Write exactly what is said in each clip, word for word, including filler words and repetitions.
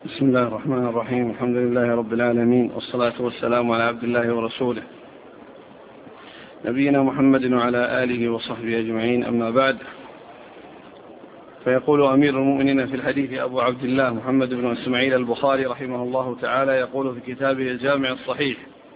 بسم الله الرحمن الرحيم. الحمد لله رب العالمين، والصلاة والسلام على عبد الله ورسوله نبينا محمد وعلى آله وصحبه أجمعين، أما بعد. فيقول أمير المؤمنين في الحديث أبو عبد الله محمد بن إسماعيل البخاري رحمه الله تعالى، يقول في كتابه الجامع الصحيح: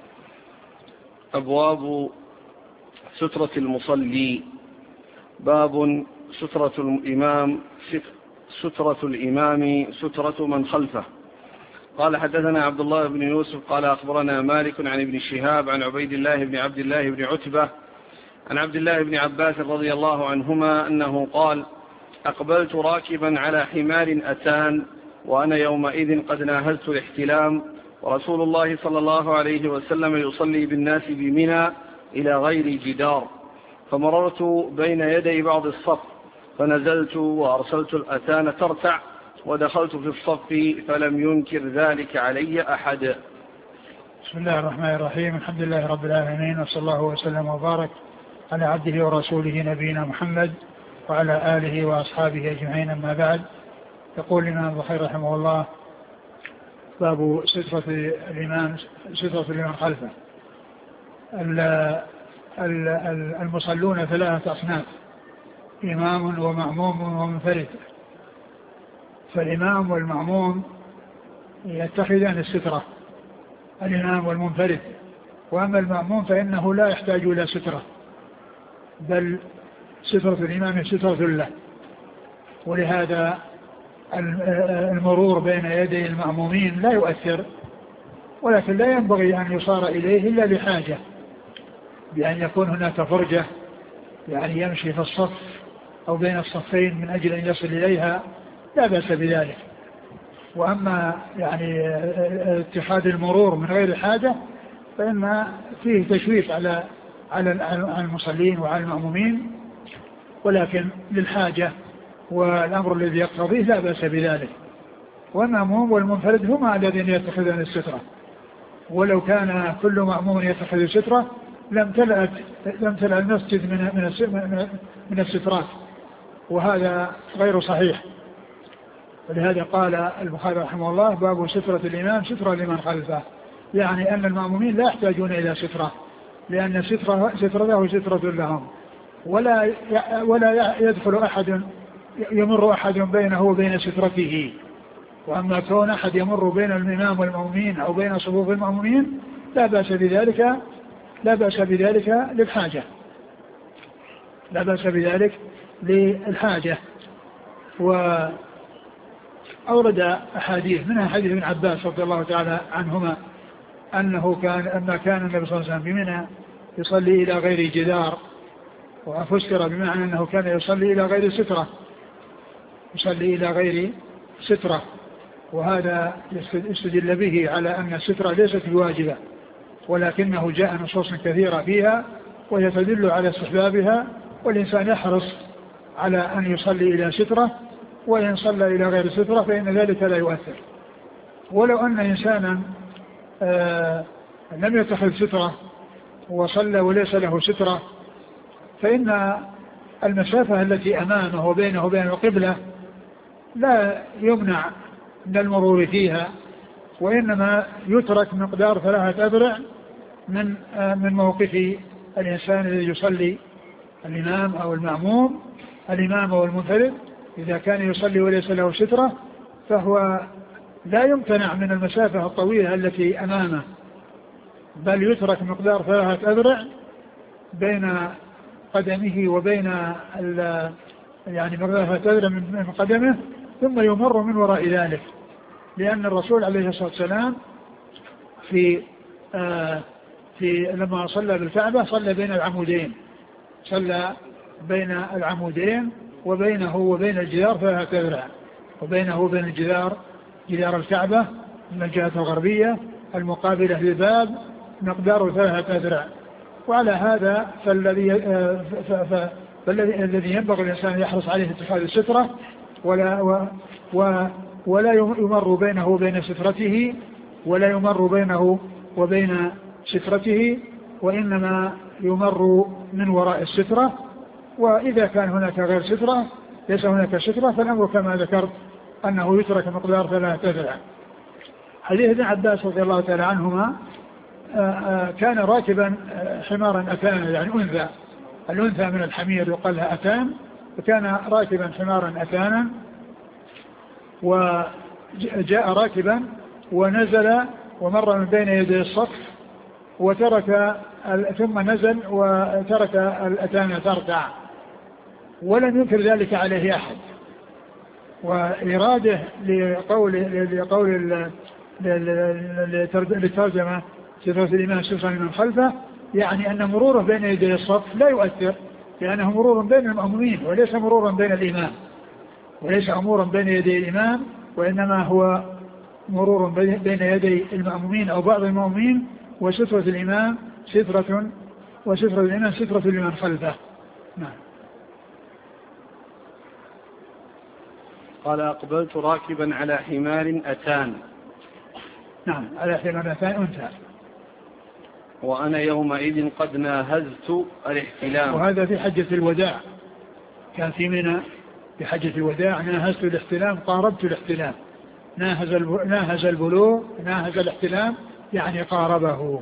أبواب سترة المصلي. باب سترة الإمام سترة الإمام سترة من خلفه. قال: حدثنا عبد الله بن يوسف قال أخبرنا مالك عن ابن شهاب عن عبيد الله بن عبد الله بن عتبة عن عبد الله بن عباس رضي الله عنهما أنه قال: أقبلت راكبا على حمار أتان وأنا يومئذ قد ناهزت الاحتلام، ورسول الله صلى الله عليه وسلم يصلي بالناس بمنى إلى غير جدار، فمررت بين يدي بعض الصف فنزلت وأرسلت الأتان ترتع ودخلت في الصف فلم ينكر ذلك علي أحد. بسم الله الرحمن الرحيم. الحمد لله رب العالمين، وصلى الله وسلم وبارك على عبده ورسوله نبينا محمد وعلى آله وأصحابه أجمعين، أما بعد. يقول الإمام البخاري رحمه الله: باب سترة الإمام سترة الإمام خلفه. المصلون ثلاثة أصناف: إمام ومأموم ومنفرد. فالإمام والمأموم يتخذان السترة، الإمام والمنفرد. وأما المأموم فإنه لا يحتاج إلى سترة، بل سترة الإمام سترة له، ولهذا المرور بين يدي المأمومين لا يؤثر، ولكن لا ينبغي أن يصار إليه إلا لحاجة، بأن يكون هناك فرجة يعني يمشي في الصف أو بين الصفين من أجل أن يصل إليها، لا بأس بذلك. وأما يعني اتخاذ المرور من غير حاجة فإن فيه تشويش على على المصلين وعلى المأمومين، ولكن للحاجة والأمر الذي يقتضيه لا بأس بذلك. والمأموم والمنفرد هما الذين يتخذون السترة، ولو كان كل مأموم يتخذ السترة لم تلأ لم تلأ المسجد من من من السترات، وهذا غير صحيح. ولهذا قال البخاري رحمه الله: باب سترة الإمام سترة لمن خلفه، يعني أن المأمومين لا يحتاجون إلى سترة، لأن سترة سترته سترة لهم، ولا ولا يدخل أحد يمر أحد بينه وبين سترته. وأما كون أحد يمر بين الإمام والمأمومين أو بين صفوف المأمومين لا بأس بذلك لا بأس بذلك للحاجة لا بأس بذلك للحاجة. وأورد أحاديث، منها حديث ابن عباس رضي الله تعالى عنهما أنه كان أما كان النبي صلى الله عليه وسلم بمنى يصلي إلى غير جدار، وفسر بمعنى أنه كان يصلي إلى غير سترة يصلي إلى غير سترة وهذا يستدل به على أن السترة ليست بواجبة، ولكنه جاء نصوص كثيرة فيها ويتدل على استحبابها، والإنسان يحرص على أن يصلي إلى سترة، وإن صلى إلى غير سترة فإن ذلك لا يؤثر. ولو أن إنسانا آه لم يتخذ سترة وصلى وليس له سترة، فإن المسافة التي أمامه وبينه وبين القبلة لا يمنع من المرور فيها، وإنما يترك مقدار ثلاثة أذرع من من موقف الإنسان الذي يصلي، الإمام أو المأموم، الإمام أو المنفرد. إذا كان يصلي وليس له سترة فهو لا يمتنع من المسافة الطويلة التي أمامه، بل يترك مقدار ثلاثة أذرع بين قدمه وبين يعني مقدار ثلاثة أذرع من قدمه، ثم يمر من وراء ذلك. لأن الرسول عليه الصلاة والسلام في آه في لما صلى بالكعبة صلى بين العمودين صلى بين العمودين وبينه وبين الجدار ثلاثة أذرع، وبينه وبين الجدار جدار الكعبة من الجهة الغربية المقابلة للباب مقدار ثلاثة أذرع. وعلى هذا فالذي آه فالذي الذي ينبغي الإنسان يحرص عليه اتخاذ السترة، ولا و و ولا يمر بينه وبين سترته ولا يمر بينه وبين سترته وإنما يمر من وراء السترة. وإذا كان هناك غير سترة ليس هناك سترة، فالأمر كما ذكرت أنه يترك مقدار ثلاثة أذرع. حديث ابن عباس رضي الله تعالى عنهما كان راكبا حمارا أتانا يعني أنثى، الأنثى من الحمير يقال لها أتان، فكان راكبا حمارا أتانا وجاء راكبا ونزل ومر من بين يدي الصف وترك ثم نزل وترك الأتان ترتع ولم ينكر ذلك عليه أحد. وإراده لقول لقول للترجمة صفة الإمام صفة من خلفه يعني أن مروره بين يدي الصف لا يؤثر، لأنه مرور بين المأمومين وليس مرورا بين الإمام، وليس أمورا بين يدي الإمام، وإنما هو مرور بين يدي المأمومين أو بعض المأمومين، وسترة الإمام سترة وسترة الإمام سترة لمن خلفه. نعم. قال أقبلت راكبا على حمار أتان. نعم، على حمار أتان أنثى. وأنا يومئذ قد ناهزت الاحتلام. وهذا في حجة الوداع، كان في منى في حجة الوداع ناهزت الاحتلام، قاربت الاحتلام. ناهز ناهز البلوغ، ناهز الاحتلام يعني قاربه.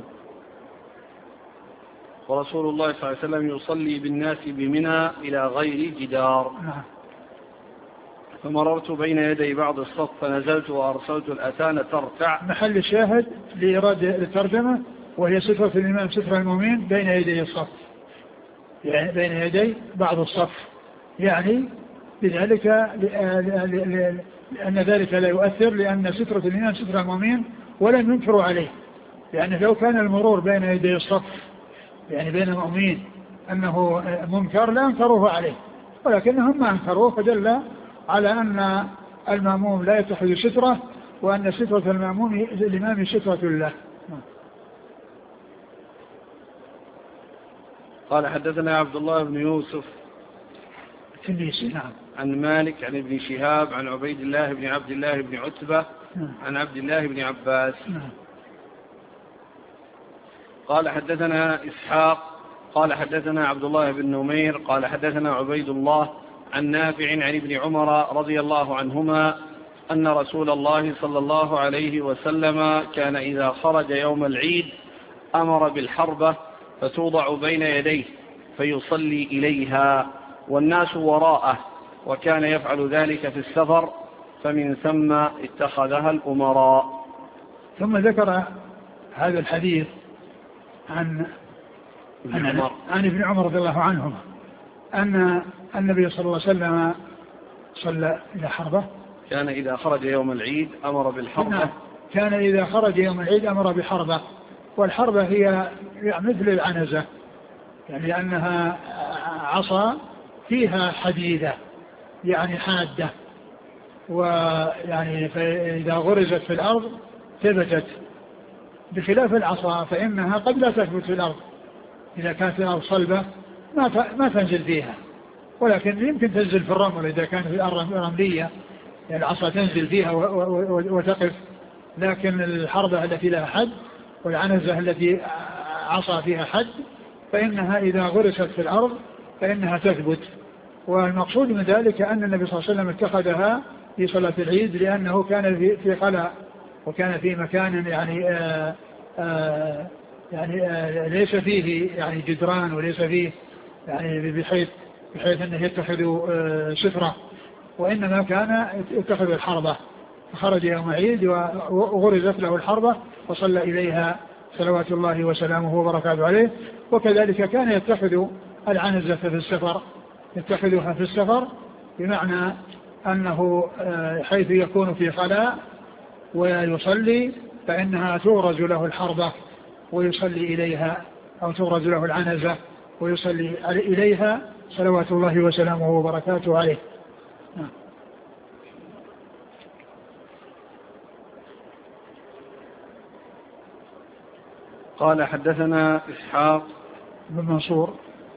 ورسول الله صلى الله عليه وسلم يصلي بالناس بمنى إلى غير جدار. نعم. فمررت بين يدي بعض الصف فنزلت وأرسلت الأتان ترتع. محل الشاهد لإرادة الترجمة وهي سترة الإمام سترة المؤمنين بين يدي الصف، يعني بين يدي بعض الصف، يعني بذلك لأن ذلك لا يؤثر، لأن سترة الإمام سترة المؤمنين ولم ينكروا عليه، لأن لو كان المرور بين يدي الصف يعني بين المؤمنين أنه منكر لا أنكروه عليه، ولكنهم ما أنكروه، فدل على أن المأموم لا يتخذ سترة، وأن سترة المأموم الإمام سترة له. قال حدثنا عبد الله بن يوسف التنيسي. نعم. عن مالك عن ابن شهاب عن عبيد الله بن عبد الله بن عتبة عن عبد الله بن عباس. قال حدثنا إسحاق قال حدثنا عبد الله بن نمير قال حدثنا عبيد الله عن نافع عن ابن عمر رضي الله عنهما أن رسول الله صلى الله عليه وسلم كان إذا خرج يوم العيد أمر بالحربة فتوضع بين يديه فيصلي إليها والناس وراءه، وكان يفعل ذلك في السفر، فمن ثم اتخذها الأمراء. ثم ذكر هذا الحديث عن عن, عمر. عن ابن عمر رضي الله عنهما أن النبي صلى الله عليه وسلم صلى إلى حربة، كان إذا خرج يوم العيد أمر بالحربة. كان إذا خرج يوم العيد أمر بحربة، والحربة هي مثل العنزة، يعني لأنها عصا فيها حديدة يعني حادة، ويعني فإذا غرزت في الأرض ثبتت، بخلاف العصا فإنها قد لا تثبت في الأرض، إذا كانت الأرض صلبة ما ما تنزل فيها، ولكن يمكن تنزل في الرمل إذا كانت في الأرض رملية، يعني العصا تنزل فيها وتقف. لكن الحربة التي لها حد والعنزة التي عصا فيها حد فإنها إذا غرست في الأرض فإنها تثبت. والمقصود من ذلك أن النبي صلى الله عليه وسلم اتخذها في صلاة العيد لأنه كان في خلاء، وكان في مكان يعني آآ آآ يعني آآ ليس فيه يعني جدران، وليس فيه يعني بحيث بحيث أنه يتخذ سترة، وإنما كان يتخذ الحربة. فخرج يوم عيد وغرزت له الحربة وصلى إليها صلوات الله وسلامه وبركاته عليه. وكذلك كان يتخذ العنزة في السفر، يتخذها في السفر بمعنى أنه حيث يكون في خلاء ويصلي فإنها تغرز له الحربة ويصلي إليها، أو تغرز له العنزة ويصلي إليها صلوات الله وسلامه وبركاته عليه. قال حدثنا إسحاق بن منصور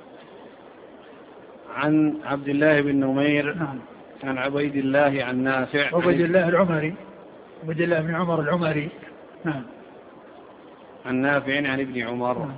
عن عبد الله بن نمير. نعم. عن عبيد الله عن نافع. عبيد الله العمري، عبيد الله بن عمر العمري. نعم. عن نافع عن ابن عمر. نعم.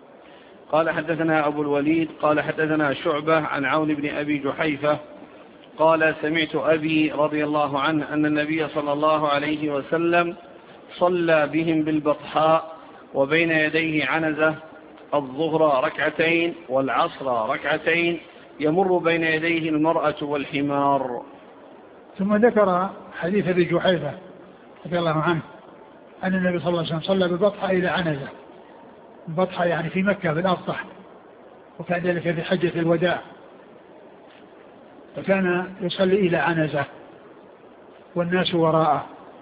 قال حدثنا أبو الوليد قال حدثنا شعبة عن عون بن أبي جحيفة قال سمعت أبي رضي الله عنه أن النبي صلى الله عليه وسلم صلى بهم بالبطحاء وبين يديه عنزة الظهر ركعتين والعصر ركعتين يمر بين يديه المرأة والحمار. ثم ذكر حديث أبي جحيفة رضي الله عنه أن النبي صلى الله عليه وسلم صلى بالبطحاء إلى عنزة. البطحاء يعني في مكة في الأبطح، وكان ذلك في حجة الوداع، فكان يصلي إلى عنزة والناس وراءه،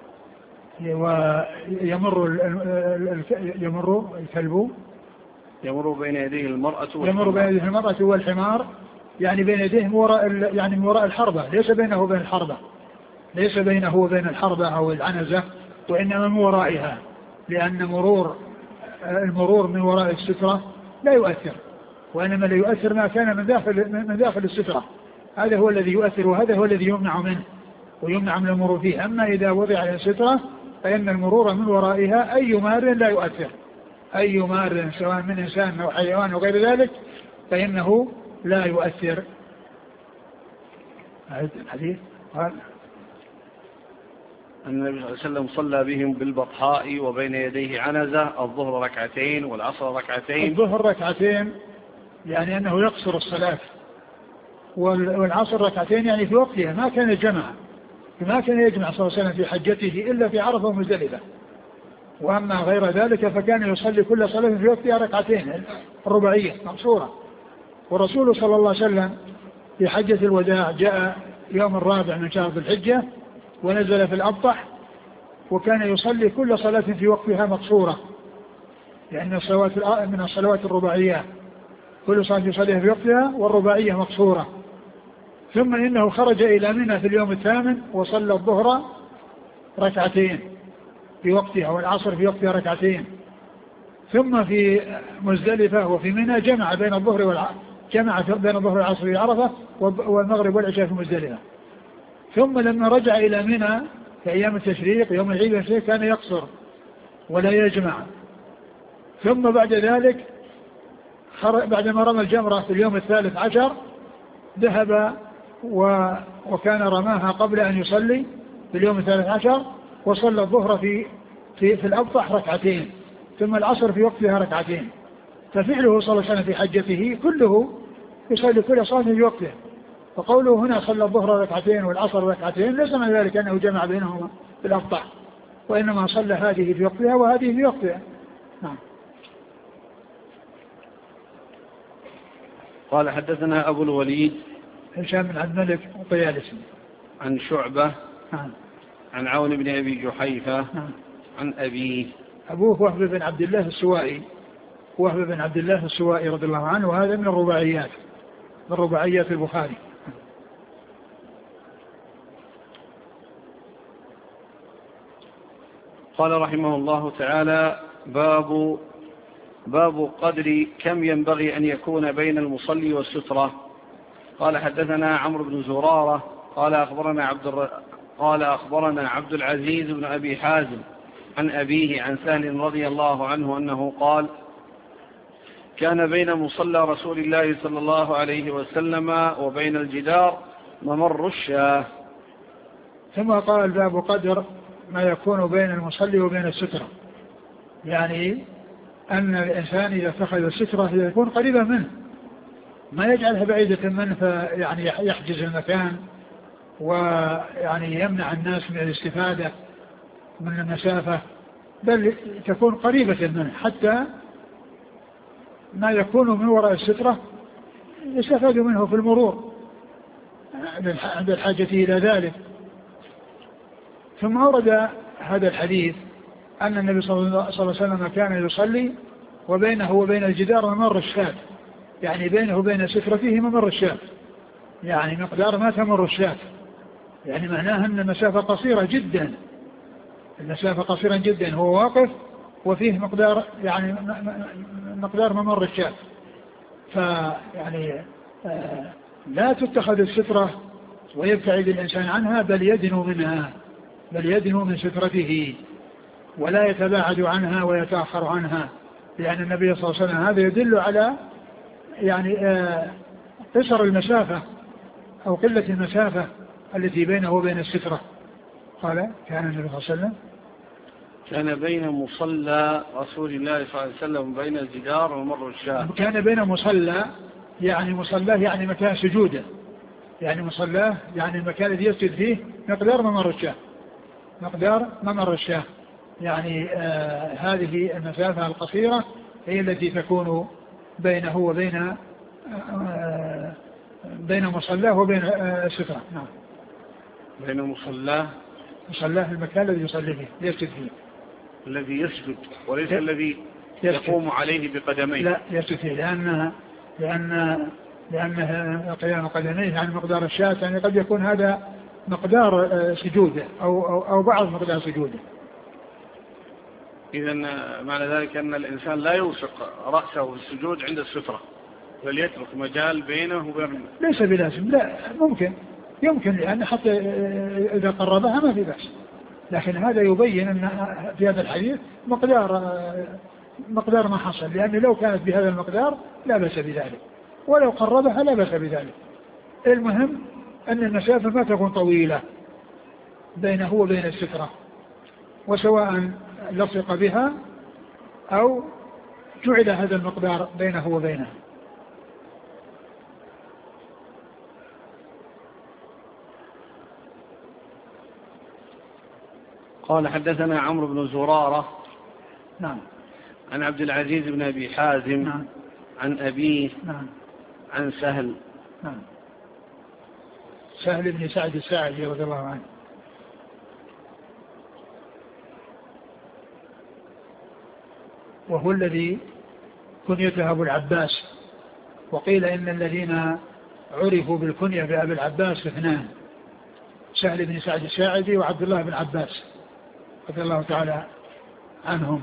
ويمر يمر الكلب يمر بين يديه المرأة يمر بين يديه المرأة والحمار، يعني بين يديه وراء يعني من وراء الحربة، ليس بينه وبين الحربة، ليس بينه وبين الحربة أو العنزة، وإنما من ورائها، لأن مرور المرور من وراء السترة لا يؤثر، وإنما لا يؤثر ما كان من داخل من داخل السترة، هذا هو الذي يؤثر، وهذا هو الذي يمنع منه ويمنع من المرور فيه. أما إذا وضع السترة فإن المرور من ورائها أي مار لا يؤثر، أي مار سواء من إنسان أو حيوان أو غير ذلك فإنه لا يؤثر. الحديث قال النبي صلى الله عليه وسلم صلى بهم بالبطحاء وبين يديه عنزة الظهر ركعتين والعصر ركعتين. الظهر ركعتين يعني أنه يقصر الصلاة، والعصر ركعتين يعني في وقتها، ما كان الجمع، ما كان يجمع صلى الله عليه وسلم في حجته إلا في عرفة ومزدلفة، وأما غير ذلك فكان يصلي كل صلاة في وقتها ركعتين الرباعية مقصورة. والرسول صلى الله عليه وسلم في حجة الوداع جاء يوم الرابع من شهر ذي الحجة ونزل في الأبطح، وكان يصلي كل صلاة في وقتها مقصورة، لأن الصلوات من الصلوات الرباعية كل صلاة يصليها في وقتها والرباعية مقصورة. ثم إنه خرج إلى منى في اليوم الثامن وصلى الظهر ركعتين في وقتها والعصر في وقتها ركعتين، ثم في مزدلفة وفي منى جمع بين الظهر والعصر، جمع بين الظهر والعصر في عرفة والمغرب والعشاء في مزدلفة. ثم لما رجع إلى منى في أيام التشريق يوم العيد والتشريق كان يقصر ولا يجمع. ثم بعد ذلك بعدما رمى الجمرة في اليوم الثالث عشر ذهب و... وكان رماها قبل أن يصلي في اليوم الثالث عشر، وصلى الظهر في في, في الأبطح ركعتين، ثم العصر في وقتها ركعتين. ففعله صلى الله عليه وسلم في حجته كله يصلي كل صلاة في وقته. فقوله هنا صلى الظهر ركعتين والعصر ركعتين ليس من ذلك أنه جمع بينهما في الأبطح، وإنما صلى هذه في وقتها وهذه في وقتها. نعم. قال حدثنا أبو الوليد هشام بن عبد الملك الطيالسي عن شعبة نعم. عن عون بن أبي جحيفة نعم. عن أبيه أبوه وهب بن عبد الله السوائي، وهب بن عبد الله السوائي رضي الله عنه، وهذا من الرباعيات من رباعيات البخاري. قال رحمه الله تعالى باب باب قدر كم ينبغي أن يكون بين المصلي والسترة. قال حدثنا عمرو بن زرارة قال أخبرنا عبد الر... قال أخبرنا عبد العزيز بن أبي حازم عن أبيه عن سهل رضي الله عنه أنه قال كان بين مصلى رسول الله صلى الله عليه وسلم وبين الجدار ممر الشاه. ثم قال باب قدر ما يكون بين المصلي وبين السترة، يعني أن الإنسان إذا اتخذ السترة يكون قريبا منه، ما يجعلها بعيدة منه فيعني يحجز المكان ويعني يمنع الناس من الاستفادة من المسافة، بل تكون قريبة منه حتى ما يكون من وراء السترة يستفاد منه في المرور عند الحاجة إلى ذلك. ثم أورد هذا الحديث أن النبي صلى الله عليه وسلم كان يصلي وبينه وبين الجدار ممر الشاة، يعني بينه وبين سترته ممر الشاة، يعني مقدار ما تمر الشاة، يعني معناها أن المسافة قصيرة جدا، المسافة قصيرة جدا، هو واقف وفيه مقدار يعني مقدار ممر الشاة. فيعني لا تتخذ السترة ويبتعد الإنسان عنها، بل يدنو منها، بل يدنو من سترته ولا يتباعد عنها ويتأخر عنها، لأن النبي صلى الله عليه وسلم هذا يدل على يعني قصر المسافة أو قلة المسافة التي بينه وبين السترة. قال كان النبي صلى الله عليه وسلم كان بين مصلى رسول الله صلى الله عليه وسلم بين الجدار ومر الشاه. كان بين مصلى يعني مصلاه يعني مكان سجوده، يعني مصلاه يعني المكان الذي يسجد فيه مقدار ممر الشاه، مقدار ممر الشاه، يعني آه هذه المسافة القصيرة هي التي تكون بينه وبين آه بين مصلاه وبين آه السترة. نعم. بين مصلاه مصلاه المكان الذي يصلي فيه يسجد فيه، الذي يسجد وليس ي... الذي يسجد. يقوم عليه بقدميه. لا يسجد فيه لأنها لأن لأنها قيام قدميه عن مقدار الشاة، يعني قد يكون هذا مقدار سجوده أو, أو, أو بعض مقدار سجوده. إذن معنى ذلك أن الإنسان لا يوثق رأسه في السجود عند السترة بل يترك مجال بينه وبين. ليس بلازم، لا ممكن يمكن لأن حتى إذا قربها ما في بأس، لكن هذا يبين أن في هذا الحديث مقدار مقدار ما حصل، لأن لو كانت بهذا المقدار لا بأس بذلك، ولو قربها لا بأس بذلك. المهم أن المسافة ما تكون طويلة بينه وبين السترة، وسواء لصق بها أو جعل هذا المقدار بينه وبينها. قال حدثنا عمرو بن زرارة نعم عن عبد العزيز بن أبي حازم نعم عن أبيه نعم عن سهل نعم سهل بن سعد الساعدي رضي الله عنه. وهو الذي كنيته أبو العباس، وقيل إن الذين عرفوا بالكنية بأبي العباس اثنان، سهل بن سعد الساعدي وعبد الله بن عباس رضي الله تعالى عنهم.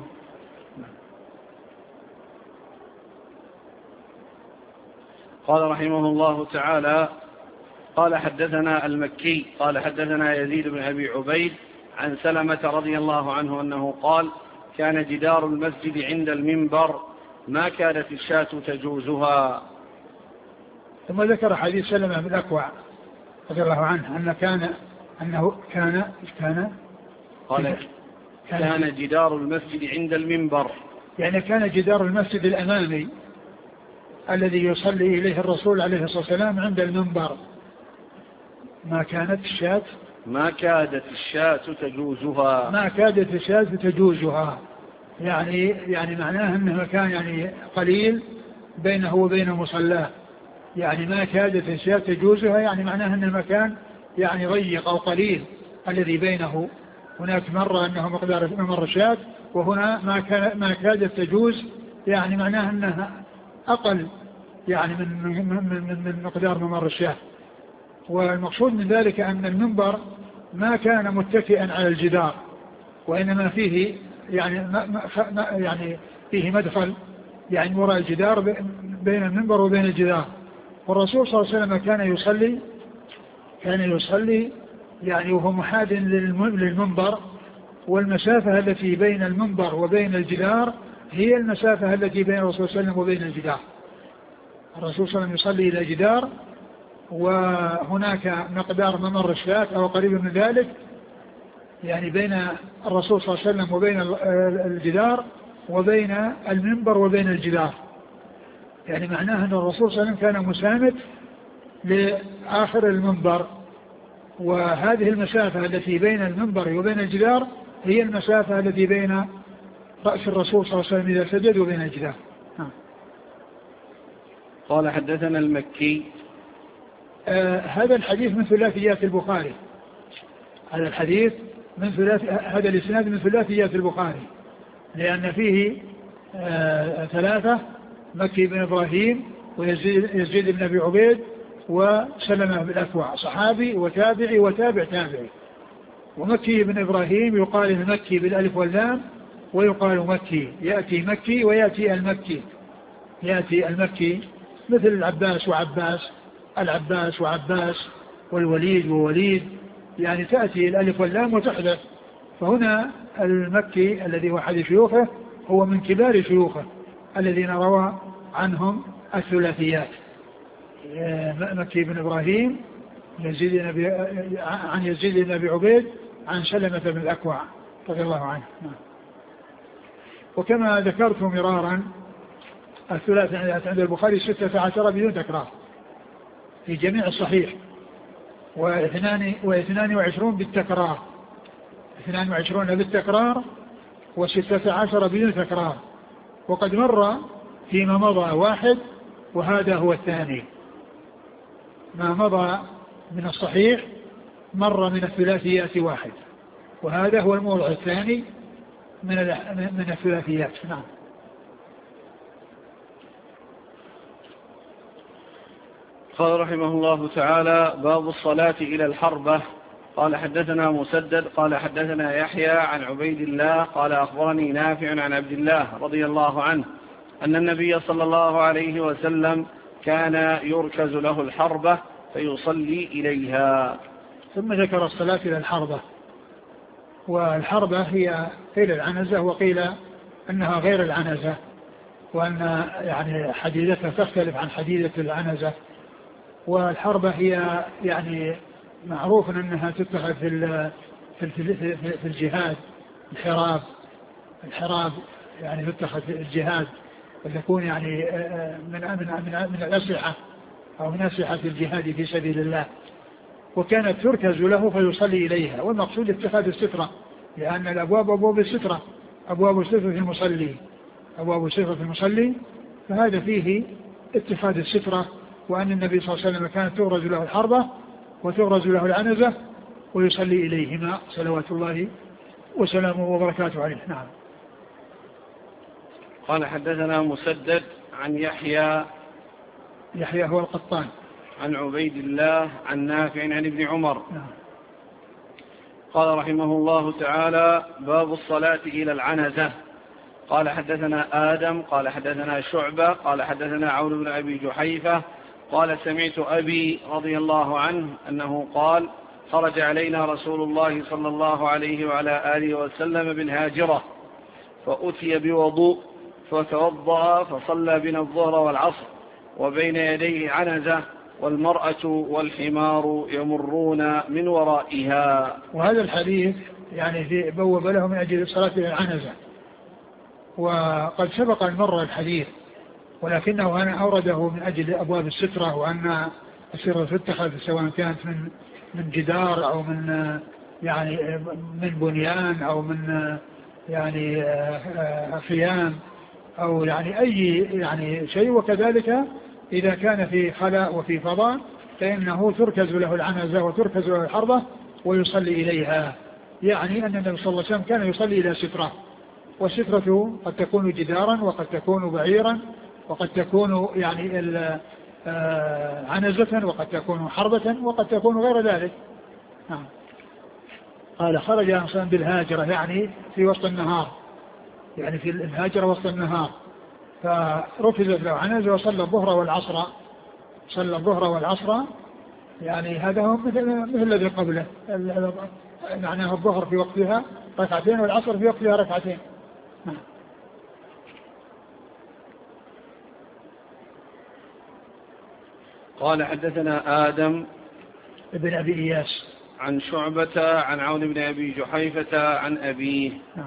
قال رحمه الله تعالى قال حدثنا المكي قال حدثنا يزيد بن أبي عبيد عن سلمة رضي الله عنه أنه قال كان جدار المسجد عند المنبر ما كانت الشاة تجوزها. ثم ذكر حديث سلمة بن الأكوع رضي الله عنه أن كان أنه كان كان قال كان جدار المسجد عند المنبر، يعني كان جدار المسجد الأمامي الذي يصلي إليه الرسول عليه الصلاة والسلام عند المنبر ما كانت الشاة ما كادت الشاة تجوزها ما كادت الشاة تجوزها يعني يعني معناه أنه مكان يعني قليل بينه وبين مصلاه، يعني ما كادت الشاة تجوزها يعني معناه أن المكان يعني ضيق أو قليل الذي بينه. هناك مرة أنه مقدار ممر الشاة، وهنا ما كان ما كادت تجوز يعني معناه أنها أقل يعني من من من, من مقدار ممر الشاة. والمقصود من ذلك أن المنبر ما كان متكئا على الجدار، وإنما فيه يعني ما ما يعني فيه مدخل يعني وراء الجدار بين المنبر وبين الجدار. والرسول صلى الله عليه وسلم كان يصلي كان يصلي يعني وهو محاذ للمنبر، والمسافة التي بين المنبر وبين الجدار هي المسافة التي بين الرسول صلى الله عليه وسلم وبين الجدار. الرسول صلى الله عليه وسلم يصلي إلى جدار، وهناك مقدار ممر الشاة أو قريب من ذلك يعني بين الرسول صلى الله عليه وسلم وبين الجدار وبين المنبر وبين الجدار، يعني معناه أن الرسول صلى الله عليه وسلم كان مساند لآخر المنبر، وهذه المسافة التي بين المنبر وبين الجدار هي المسافة التي بين رأس الرسول صلى الله عليه وسلم إذا سجد وبين الجدار. قال حدثنا المكي آه هذا الحديث من ثلاثيات البخاري، هذا الحديث من ثلاث هذا الإسناد من ثلاثيات البخاري، لأن فيه آه ثلاثة، مكي بن إبراهيم ويزيد بن أبي عبيد وسلمة بن الأكوع، صحابي وتابعي وتابع تابعي. ومكي بن إبراهيم يقال المكي بالألف واللام ويقال مكي، يأتي مكي ويأتي المكي، يأتي المكي مثل العباس وعباس، العباس وعباس، والوليد ووليد، يعني تأتي الألف واللام وتحدث. فهنا المكي الذي هو أحد شيوخه هو من كبار شيوخه الذين روى عنهم الثلاثيات، مكي بن إبراهيم يزيد بن عن يزيد بن أبي عبيد عن سلمة بن الأكوع رضي الله عنه. وكما ذكرت مرارا الثلاث عند البخاري ستة عشر بدون تكرار في جميع الصحيح، واثنان واثنان وعشرون بالتكرار، اثنان وعشرون بالتكرار وستة عشر بدون تكرار. وقد مر فيما مضى واحد وهذا هو الثاني. ما مضى من الصحيح مر من الثلاثيات واحد، وهذا هو الموضع الثاني من من الثلاثيات. نعم. قال رحمه الله تعالى: باب الصلاة إلى الحربة. قال حدثنا مسدد قال حدثنا يحيى عن عبيد الله قال أخبرني نافع عن عبد الله رضي الله عنه أن النبي صلى الله عليه وسلم كان يركز له الحربة فيصلي إليها. ثم ذكر الصلاة إلى الحربة، والحربة هي قيل العنزة وقيل أنها غير العنزة، وأن يعني حديدتها تختلف عن حديدة العنزة. والحربة هي يعني معروف أنها تتخذ في في في الجهاد، الحراب الحراب يعني تتخذ في الجهاد وتكون يعني من من من, من الأسلحة أو من أسلحة الجهاد في سبيل الله. وكانت تركز له فيصلي إليها، والمقصود اتخاذ السترة، لأن الأبواب أبواب السترة، أبواب السترة في المصلي، أبواب السترة في المصلي، فهذا فيه اتخاذ السترة، وأن النبي صلى الله عليه وسلم كانت تغرز له الحربة وتغرز له العنزة ويصلي إليهما صلوات الله وسلامه وبركاته عليه. نعم. قال حدثنا مسدد عن يحيى يحيى هو القطان عن عبيد الله عن نافع عن ابن عمر. نعم. قال رحمه الله تعالى: باب الصلاة إلى العنزة. قال حدثنا آدم قال حدثنا شعبة قال حدثنا عون بن أبي جحيفة قال سمعت أبي رضي الله عنه أنه قال: خرج علينا رسول الله صلى الله عليه وعلى آله وسلم بالهاجرة فأتي بوضوء فتوضأ فصلى بنا الظهر والعصر وبين يديه عنزة والمرأة والحمار يمرون من ورائها. وهذا الحديث يعني في بوب له من أجل الصلاة إلى العنزة، وقد سبق المرة الحديث، ولكنه أنا أورده من أجل أبواب السترة، وأن السترة تتخذ سواء كانت من من جدار أو من يعني من بنيان أو من يعني خيام أو يعني أي يعني شيء. وكذلك إذا كان في خلاء وفي فضاء فإنه تركز له العنزة وتركز له الحربة ويصلي إليها. يعني أن النبي صلى الله عليه وسلم كان يصلي إلى سترة، والسترة قد تكون جدارا وقد تكون بعيرا وقد تكون يعني عنزة وقد تكون حربة وقد تكون غير ذلك. نعم. قال: خرج إنسان بالهاجرة يعني في وسط النهار، يعني في الهاجرة وسط النهار، فركزت له عنزة وصلى الظهر والعصر، صلى الظهر والعصر، يعني هذا هو مثل, مثل الذي قبله، معناه الظهر في وقتها ركعتين والعصر في وقتها ركعتين. نعم. قال حدثنا آدم ابن أبي إياس عن شعبة عن عون بن أبي جحيفة عن أبيه. نعم.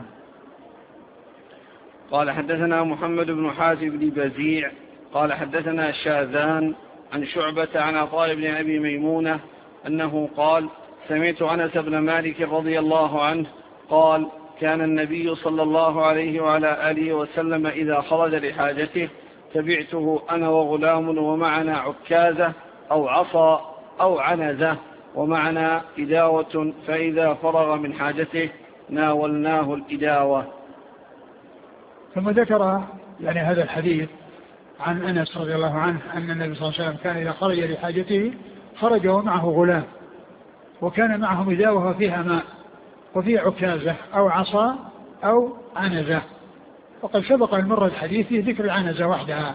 قال حدثنا محمد بن حاتم بن بزيع قال حدثنا شاذان عن شعبة عن عطاء بن أبي ميمونة أنه قال: سمعت أنس بن مالك رضي الله عنه قال: كان النبي صلى الله عليه وعلى آله وسلم إذا خرج لحاجته تبعته أنا وغلام ومعنا عكازة أو عصا أو عنزة ومعنا إداوة، فإذا فرغ من حاجته ناولناه الإداوة. ثم ذكر يعني هذا الحديث عن أنس رضي الله عنه أن النبي صلى الله عليه وسلم كان إذا خرج لحاجته خرج ومعه غلام، وكان معهم إداوة فيها ماء وفيها عكازة أو عصا أو عنزة. وقد سبق المرة الحديث في ذكر العنزة وحدها،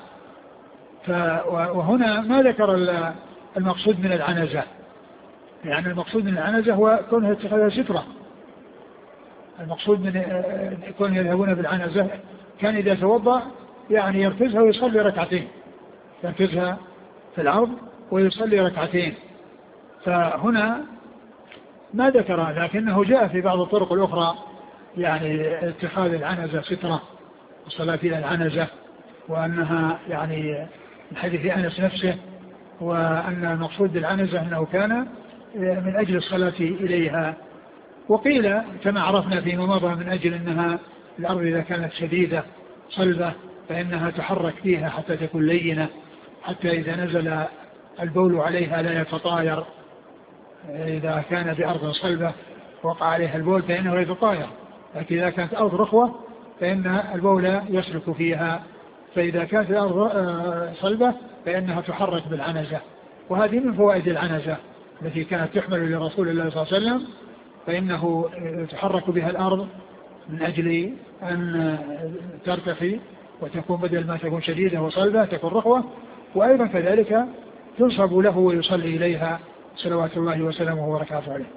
وهنا ما ذكر المقصود من العنزة، يعني المقصود من العنزة هو كونها اتخاذها سترة. المقصود من كون يذهبون بالعنزة كان إذا توضأ يعني يركزها ويصلي ركعتين، يركزها في الأرض ويصلي ركعتين، فهنا ما ذكر، لكنه جاء في بعض الطرق الأخرى يعني اتخاذ العنزة سترة والصلاة إلى العنزة، وأنها يعني من حديث أنس نفسه، وأن المقصود بالعنزة أنه كان من أجل الصلاة إليها. وقيل كما عرفنا فيما مضى من أجل أنها الأرض إذا كانت شديدة صلبة فإنها تحرك فيها حتى تكون لينة، حتى إذا نزل البول عليها لا يتطاير. إذا كان بأرض صلبة وقع عليها البول فإنه يتطاير، لكن إذا كانت أرض رخوة فإن البول يسلك فيها. فإذا كانت الأرض صلبة فإنها تحرك بالعنزة، وهذه من فوائد العنزة التي كانت تحمل لرسول الله صلى الله عليه وسلم، فإنه تحرك بها الأرض من أجل أن ترتخي وتكون بدل ما تكون شديدة وصلبة تكون رخوة، وأيضا كذلك تنصب له ويصلي إليها صلوات الله وسلامه وبركاته عليه.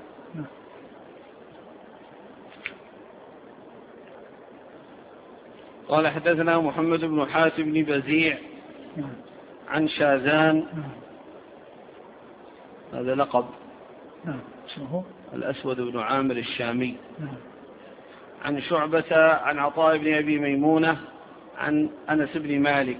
قال حدثنا محمد بن حاتم بن بزيع عن شاذان، هذا لقب اسمه الأسود بن عامر الشامي، عن شعبة عن عطاء بن أبي ميمونة عن أنس بن مالك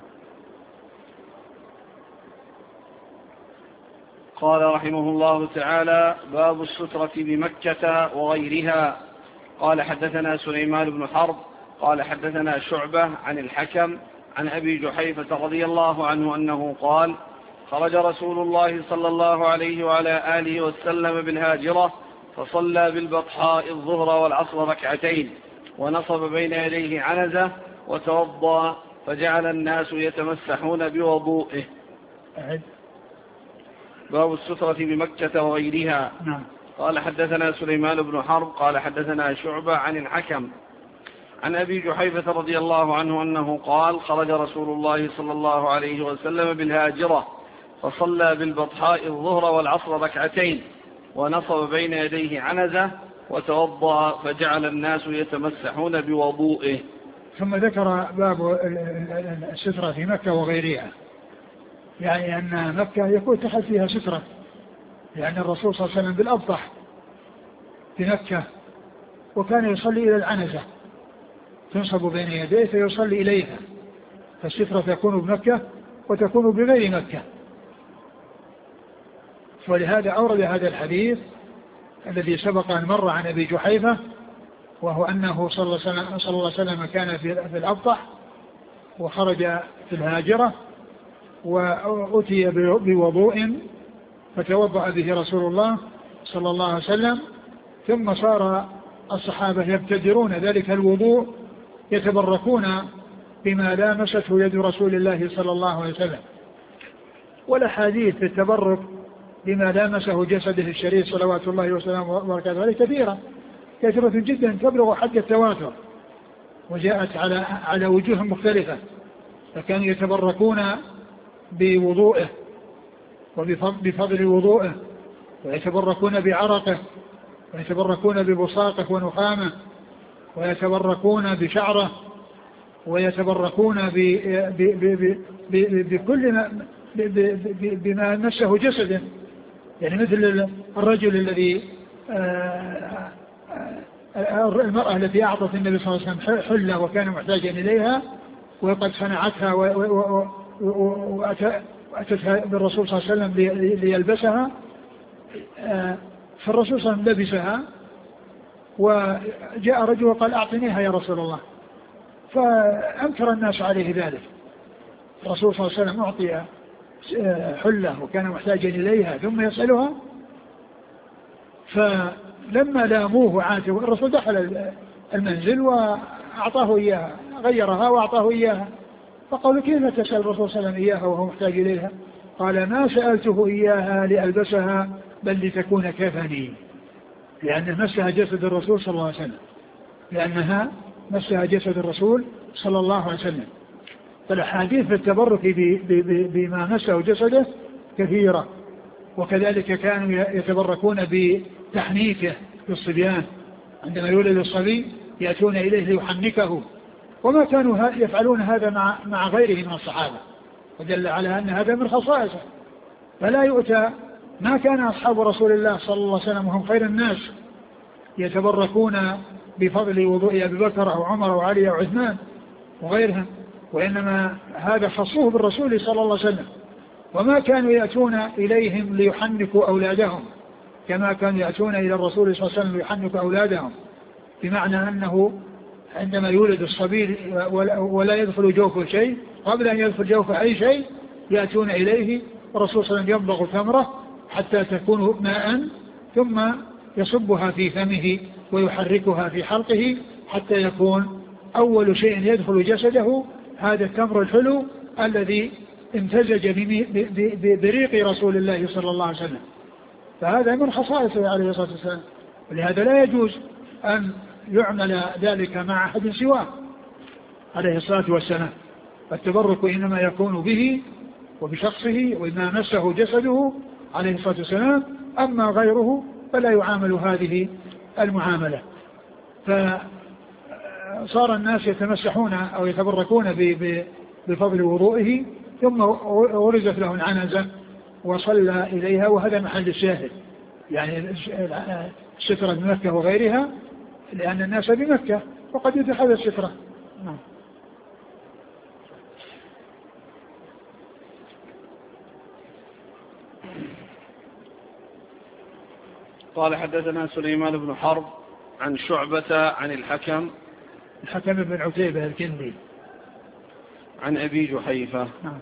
قال رحمه الله تعالى: باب السترة بمكة وغيرها. قال حدثنا سليمان بن حرب قال حدثنا شعبة عن الحكم عن أبي جحيفة رضي الله عنه أنه قال: خرج رسول الله صلى الله عليه وعلى آله وسلم بالهاجرة فصلى بالبطحاء الظهر والعصر ركعتين، ونصب بين يديه عنزة وتوضأ، فجعل الناس يتمسحون بوضوئه. باب السترة بمكة وغيرها. قال حدثنا سليمان بن حرب قال حدثنا شعبة عن الحكم عن أبي جحيفة رضي الله عنه أنه قال: خرج رسول الله صلى الله عليه وسلم بالهاجرة فصلى بالبطحاء الظهر والعصر ركعتين، ونصب بين يديه عنزة وتوضأ، فجعل الناس يتمسحون بوضوئه. ثم ذكر باب السترة في مكة وغيرها، يعني أن مكة يكون تحت فيها سترة، لأن الرسول صلى الله عليه وسلم بالأبطح في مكة وكان يصلي إلى العنزة تنصب بين يديه فيصلي إليها، فالسترة تكون بمكة وتكون بغير مكة. ولهذا أورد هذا الحديث الذي سبق أن مر عن أبي جحيفة، وهو أنه صلى الله عليه وسلم كان في الأبطح وخرج في الهاجرة وأتي بوضوء فتوضأ به رسول الله صلى الله عليه وسلم، ثم صار الصحابة يبتدرون ذلك الوضوء يتبركون بما لامسته يد رسول الله صلى الله عليه وسلم. والأحاديث في التبرك بما لامسه جسده الشريف صلوات الله وسلامه وبركاته عليه كثيرة كثيرة جدا تبلغ حد التواتر، وجاءت على على وجوه مختلفة، فكانوا يتبركون بوضوءه وبفضل وضوءه، ويتبركون بعرقه، ويتبركون ببصاقه ونخامه، ويتبركون بشعره، ويتبركون بكل ما بما مسه جسده، يعني مثل الرجل الذي المرأة التي أعطت النبي صلى الله عليه وسلم حلة وكان محتاجا إليها وقد صنعتها وأتتها بالرسول صلى الله عليه وسلم ليلبسها، فالرسول صلى الله عليه وسلم لبسها وجاء رجل وقال: أعطنيها يا رسول الله، فأنكر الناس عليه ذلك. الرسول صلى الله عليه وسلم أعطي حلة وكان محتاجا إليها ثم يسألها، فلما لاموه عاتوا الرسول دخل المنزل وأعطاه إياها، غيرها وأعطاه إياها، فقالوا: كيف تسأل الرسول صلى الله عليه وسلم إياها وهو محتاج إليها؟ قال: ما سألته إياها لألبسها بل لتكون كفني، لأن مسها جسد الرسول صلى الله عليه وسلم، لأنها مسها جسد الرسول صلى الله عليه وسلم. فالأحاديث في التبرك بما مسه جسده كثيرة، وكذلك كانوا يتبركون بتحنيكه للصبيان، عندما يولد الصبي يأتون إليه ليحنكه، وما كانوا يفعلون هذا مع مع غيره من الصحابة، ودل على أن هذا من خصائصه، فلا يؤتى ما كان أصحاب رسول الله صلى الله عليه وسلم هم خير الناس يتبركون بفضل وضوء أبي بكر أو عمر أو علي أو عثمان وغيرهم، وإنما هذا خصوه بالرسول صلى الله عليه وسلم. وما كانوا يأتون إليهم ليحنكوا أولادهم كما كانوا يأتون إلى الرسول صلى الله عليه وسلم ليحنكوا أولادهم، بمعنى أنه عندما يولد الصبي ولا يدخل جوفه شيء، قبل أن يدخل جوفه أي شيء يأتون إليه، الرسول صلى الله عليه وسلم يمضغ تمرة حتى تكون ماء ثم يصبها في فمه ويحركها في حلقه حتى يكون أول شيء يدخل جسده هذا التمر الحلو الذي امتزج بريق رسول الله صلى الله عليه وسلم. فهذا من خصائصه عليه الصلاة والسلام، ولهذا لا يجوز أن يعمل ذلك مع أحد سواه عليه الصلاة والسلام. فالتبرك إنما يكون به وبشخصه وما مسه جسده عليه الصلاة والسلام، أما غيره فلا يعامل هذه المعاملة. فصار الناس يتمسحون أو يتبركون بفضل وضوئه، ثم ورزت له العنزة وصلى إليها، وهذا محل الشاهد، يعني السترة بمكة وغيرها، لأن الناس بمكة وقد يتخذ السترة. نعم. قال حدثنا سليمان بن حرب عن شعبة عن الحكم الحكم بن عتيبة الكندي عن أبي جحيفة. نعم.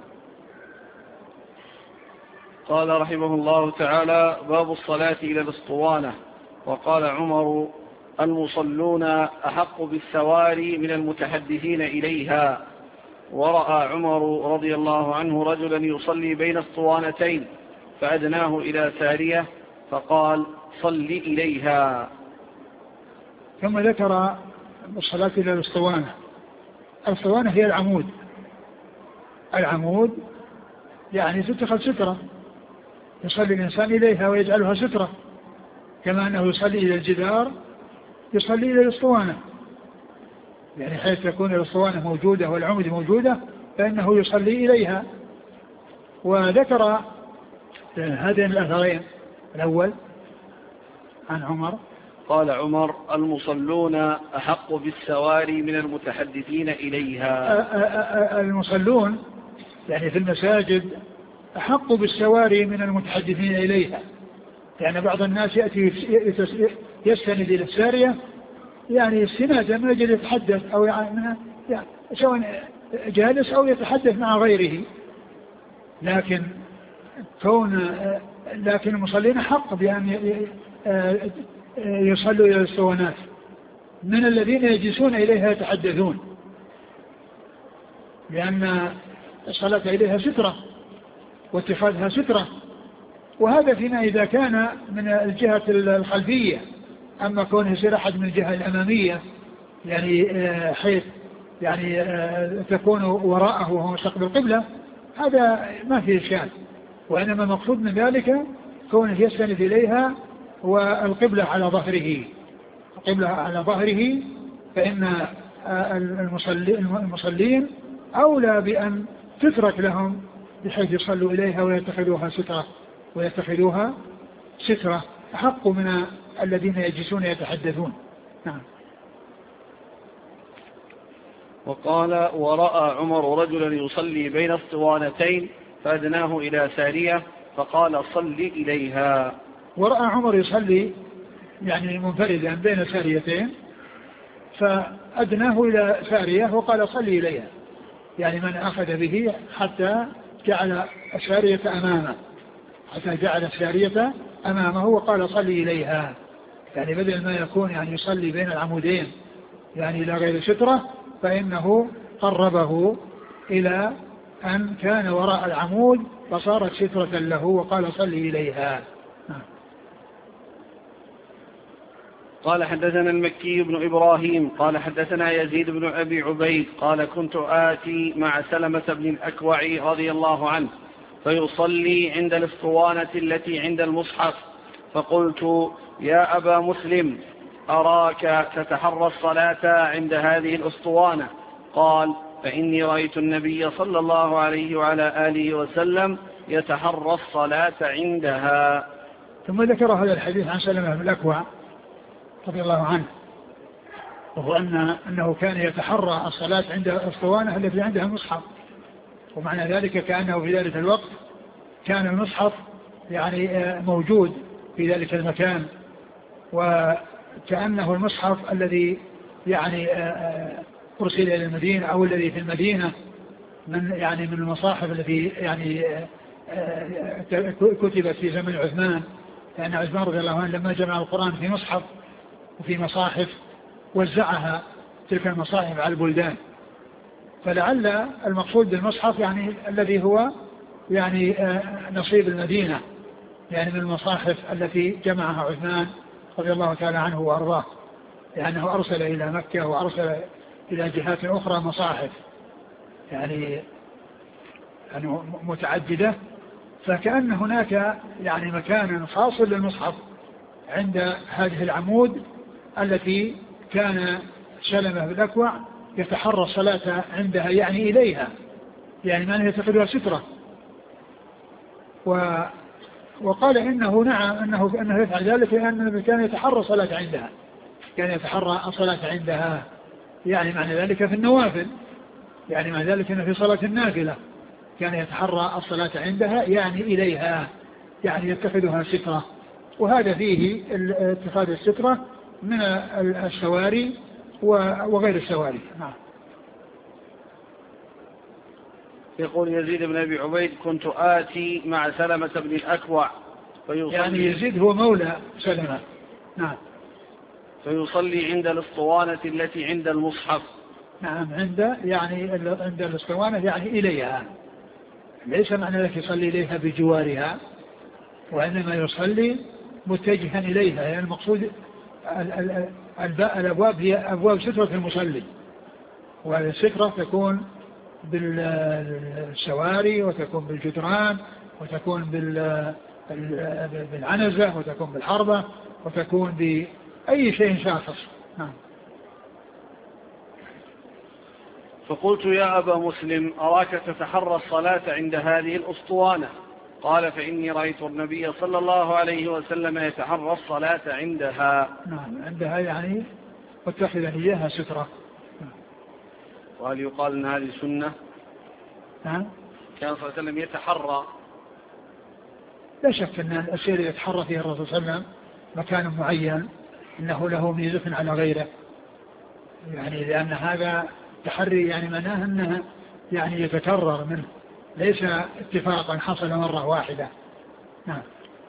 قال رحمه الله تعالى: باب الصلاة إلى الاسطوانة. وقال عمر: المصلون أحق بالسواري من المتحدثين إليها. ورأى عمر رضي الله عنه رجلا يصلي بين اسطوانتين فأدناه إلى سارية فقال: صل إليها. ثم ذكر الصلاة إلى الاسطوانة. الاسطوانة هي العمود. العمود يعني تتخذ سترة يصلي الإنسان إليها ويجعلها سترة، كما أنه يصلي إلى الجدار يصلي إلى الاسطوانة، يعني حيث تكون الاسطوانة موجودة والعمود موجودة فإنه يصلي إليها. وذكر هذين الأثرين: الأول عن عمر قال عمر: المصلون أحق بالسواري من المتحدثين إليها. المصلون يعني في المساجد أحق بالسواري من المتحدثين إليها، يعني بعض الناس يأتي يستند إلى السارية يعني استنادا من أجل يتحدث أو يعني سواء جالس أو يتحدث مع غيره، لكن كون لكن المصلين أحق بأن يصلوا إلى الاسطوانات من الذين يجلسون إليها يتحدثون، لأن الصلاة إليها سترة واتخاذها سترة، وهذا فيما إذا كان من الجهة الخلفية. أما كونه يصير أحد من الجهة الأمامية يعني حيث يعني تكون وراءه وهو مستقبل القبلة، هذا ما فيه إشكال، وإنما المقصود من ذلك كونه يستند إليها والقبلة على ظهره، القبلة على ظهره، فإن المصلين أولى بأن تترك لهم بحيث يصلوا إليها ويتخذوها سترة ويتخذوها سترة أحق من الذين يجلسون يتحدثون. نعم. وقال: ورأى عمر رجلا يصلي بين اسطوانتين فأدناه إلى سارية فقال: صل إليها. ورأى عمر يصلي يعني منفردا بين ساريتين فأدناه إلى سارية وقال: صل إليها، يعني من أخذ به حتى جعل السارية أمامه حتى جعل السارية أمامه وقال: صل إليها، يعني بدل ما يكون يعني يصلي بين العمودين يعني إلى غير سترة، فإنه قربه إلى أن كان وراء العمود فصارت سترة له وقال: صل إليها. قال حدثنا المكي بن إبراهيم قال حدثنا يزيد بن أبي عبيد قال: كنت آتي مع سلمة بن الأكوع رضي الله عنه فيصلي عند الاسطوانة التي عند المصحف، فقلت: يا أبا مسلم، أراك تتحرى الصلاة عند هذه الاسطوانة. قال: فإني رأيت النبي صلى الله عليه وعلى آله وسلم يتحرى الصلاة عندها. ثم ذكر هذا الحديث عن سلمة بن الأكوع رضي الله عنه، وهو أن أنه كان يتحرى الصلاة عند الأسطوانة التي عندها المصحف، ومعنى ذلك كأنه في ذلك الوقت كان المصحف يعني موجود في ذلك المكان، وكأنه المصحف الذي يعني أرسل إلى المدينة أو الذي في المدينة من يعني من المصاحف التي يعني كتبت في زمن عثمان، لأن عثمان رضي الله عنه لما جمع القرآن في مصحف وفي مصاحف وزعها تلك المصاحف على البلدان، فلعل المقصود بالمصحف يعني الذي هو يعني نصيب المدينة، يعني من المصاحف التي جمعها عثمان رضي الله تعالى عنه وأرضاه، لأنه أرسل إلى مكة وأرسل إلى جهات أخرى مصاحف يعني يعني متعددة، فكأن هناك يعني مكانا خاص للمصحف عند هذه العمود التي كان سلمة بن الأكوع يتحرى الصلاة عندها يعني إليها، يعني ما يتخذها سترة. و وقال إنه نعم أنه, أنه يفعل ذلك لأنه كان يتحرى الصلاة عندها، كان يتحرى الصلاة عندها، يعني معنى ذلك في النوافل، يعني معنى ذلك أنه في صلاة النافلة كان يتحرى الصلاة عندها يعني إليها، يعني يتخذها سترة. وهذا فيه اتخاذ السترة من السواري وغير السواري. نعم. يقول يزيد بن أبي عبيد كنت آتي مع سلمة بن الأكوع فيصلي، يعني يزيد هو مولى سلمة. نعم. فيصلي عند الاسطوانة التي عند المصحف. نعم، عند يعني عند الاسطوانة يعني إليها، ليس معنى ذلك يصلي إليها بجوارها، وإنما يصلي متجها إليها، يعني المقصود الأبواب هي أبواب سترة المصلي، والسترة تكون بالسواري وتكون بالجدران وتكون بالعنزة وتكون بالحربة وتكون بأي شيء شاخص. نعم. فقلت يا أبا مسلم أراك تتحرى الصلاة عند هذه الأسطوانة؟ قال فإني رأيت النبي صلى الله عليه وسلم يتحرى الصلاة عندها. نعم، عندها يعني واتخذ إياها سترة. وهل يقال أن هذه سنة؟ نعم. كان صلى الله عليه وسلم يتحرى. لا شك أن الشيء الذي يتحرى فيه الرسول صلى الله عليه وسلم مكان معين إنه له ميزة على غيره، يعني لأن هذا تحري يعني معناه أنه يعني يتكرر منه، ليس اتفاقا حصل مرة واحدة. نعم.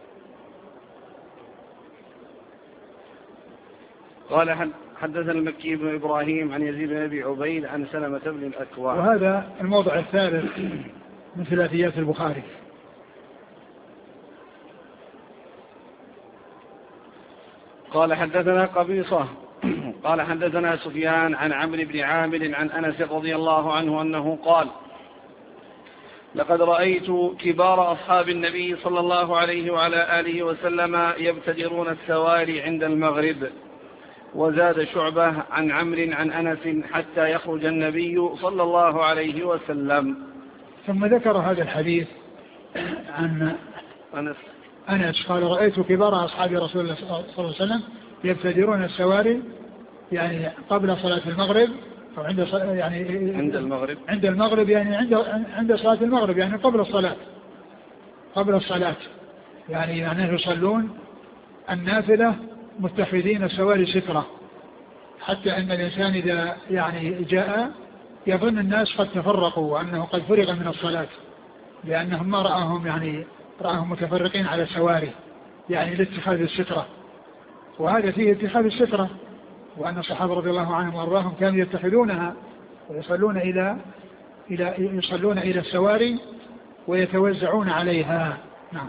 قال حدثنا المكي بن إبراهيم عن يزيد بن أبي عبيد عن سلمة بن الأكوع. وهذا الموضع الثالث من ثلاثيات البخاري. قال حدثنا قبيصة قال حدثنا سفيان عن عمرو بن عامر عن أنس رضي الله عنه أنه قال لقد رأيت كبار أصحاب النبي صلى الله عليه وعلى آله وسلم يبتدرون السواري عند المغرب. وزاد شعبة عن عمرو عن أنس حتى يخرج النبي صلى الله عليه وسلم. ثم ذكر هذا الحديث عن أنس أنس قال رأيت كبار أصحاب رسول الله صلى الله عليه وسلم يبتدرون السواري يعني قبل صلاة المغرب أو عند يعني عند المغرب عند المغرب يعني عند عند صلاة المغرب يعني قبل الصلاة قبل الصلاة يعني يعني يصلون النافلة متخذين السواري سترة، حتى أن الإنسان إذا يعني جاء يظن الناس قد تفرقوا وأنه قد فرغ من الصلاة، لأنهم ما رأهم يعني رأهم متفرقين على السواري يعني لاتخاذ السترة. وهذا فيه اتخاذ السترة، وأن الصحابة رضي الله عنهم وأرضاهم كانوا يتخذونها ويصلون إلى إلى يصلون إلى السواري ويتوزعون عليها. نعم.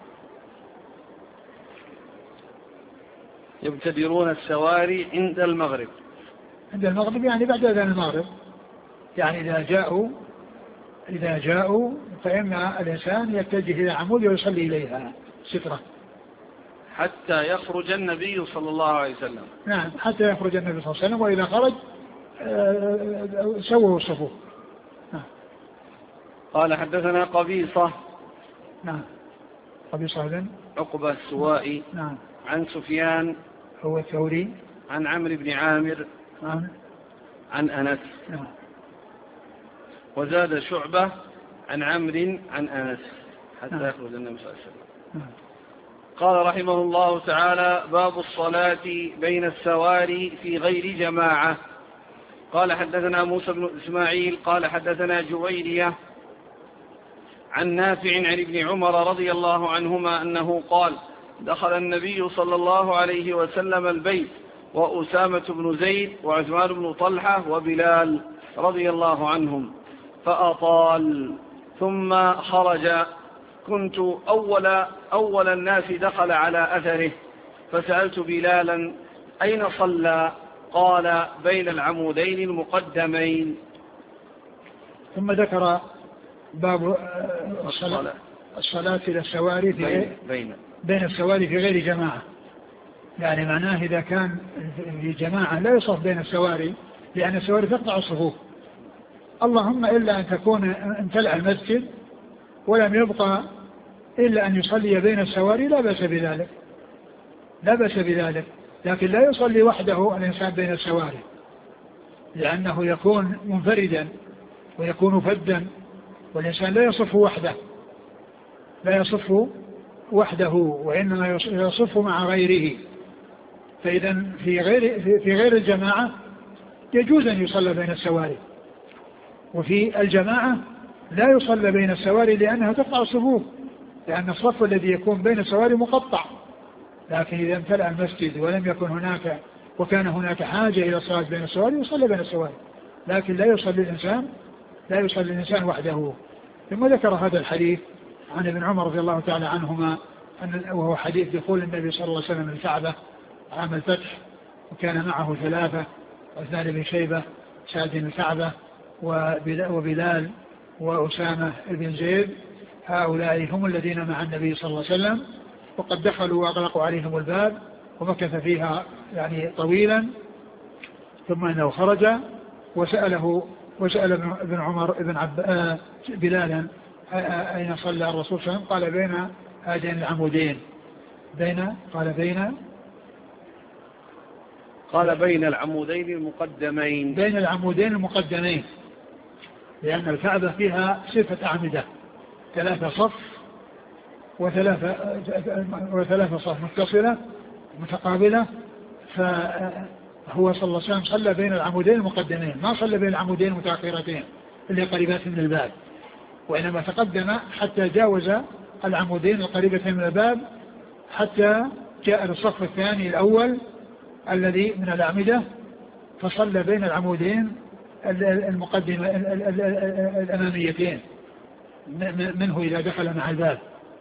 يبتدرون السواري عند المغرب عند المغرب يعني بعد أذان المغرب، يعني إذا جاءوا إذا جاءوا فإن الإنسان يتجه إلى عمود ويصلي إليها سترة حتى يخرج النبي صلى الله عليه وسلم. نعم، حتى يخرج النبي صلى الله عليه وسلم، وإذا خرج سووا الصفوف. نعم. قال حدثنا قبيصة. نعم. قبيصة بن عقبة السوائي. نعم. عن سفيان هو الثوري. عن عمرو بن عامر. نعم. عن أنس. نعم. وزاد شعبة عن عمرو عن أنس حتى نعم. يخرج النبي صلى الله عليه وسلم. نعم. قال رحمه الله تعالى: باب الصلاة بين السواري في غير جماعة. قال حدثنا موسى بن إسماعيل قال حدثنا جويرية عن نافع عن ابن عمر رضي الله عنهما أنه قال: دخل النبي صلى الله عليه وسلم البيت وأسامة بن زيد وعثمان بن طلحة وبلال رضي الله عنهم فأطال ثم خرج. كنت أول, أول الناس دخل على أثره فسألت بلالا: أين صلى؟ قال: بين العمودين المقدمين. ثم ذكر باب الصلاة, الصلاة إلى السواري في بين, بين, بين السواري في غير جماعة. يعني معناه إذا كان في جماعة لا يصف بين السواري، لأن السواري تقطع الصفوف، اللهم إلا أن تكون امتلأ المسجد ولم يبقى إلا أن يصلي بين السواري لا بأس بذلك، لا بأس بذلك. لكن لا يصلي وحده الإنسان بين السواري، لأنه يكون منفردا ويكون فدا، والإنسان لا يصف وحده، لا يصف وحده وإنما يصف مع غيره. فإذا في غير, في غير الجماعة يجوز أن يصلى بين السواري، وفي الجماعة لا يصلى بين السواري لأنها تقطع الصفوف، لأن الصف الذي يكون بين السواري مقطع. لكن إذا امتلأ المسجد ولم يكن هناك وكان هناك حاجة إلى الصلاة بين السواري يصلى بين السواري، لكن لا يصلي الإنسان لا يصلي الإنسان وحده. ثم ذكر هذا الحديث عن ابن عمر رضي الله تعالى عنهما، وهو حديث دخول النبي صلى الله عليه وسلم الكعبة عام الفتح، وكان معه ثلاثة: عثمان بن شيبة، سعد بن الكعبة، وبلال وأسامة بن زيد. هؤلاء هم الذين مع النبي صلى الله عليه وسلم، وقد دخلوا وأغلقوا عليهم الباب ومكث فيها يعني طويلا، ثم أنه خرج وسأله وسأل ابن عمر ابن عب بلالا: أين صلى الرسول صلى الله عليه وسلم؟ قال: بين هذين العمودين. بين قال بين قال بين العمودين المقدمين. بين العمودين المقدمين، لأن الكعبة فيها ستة أعمدة، ثلاثة صف وثلاثة وثلاثة صف متصلة متقابلة، فهو صلى الله عليه وسلم صلى بين العمودين المقدمين، ما صلى بين العمودين المتأخرتين اللي قريبات من الباب، وإنما تقدم حتى جاوز العمودين القريبتين من الباب حتى جاء للصف الثاني الأول الذي من الأعمدة، فصلى بين العمودين المقدمة الأماميتين منه إذا دخل مع الباب.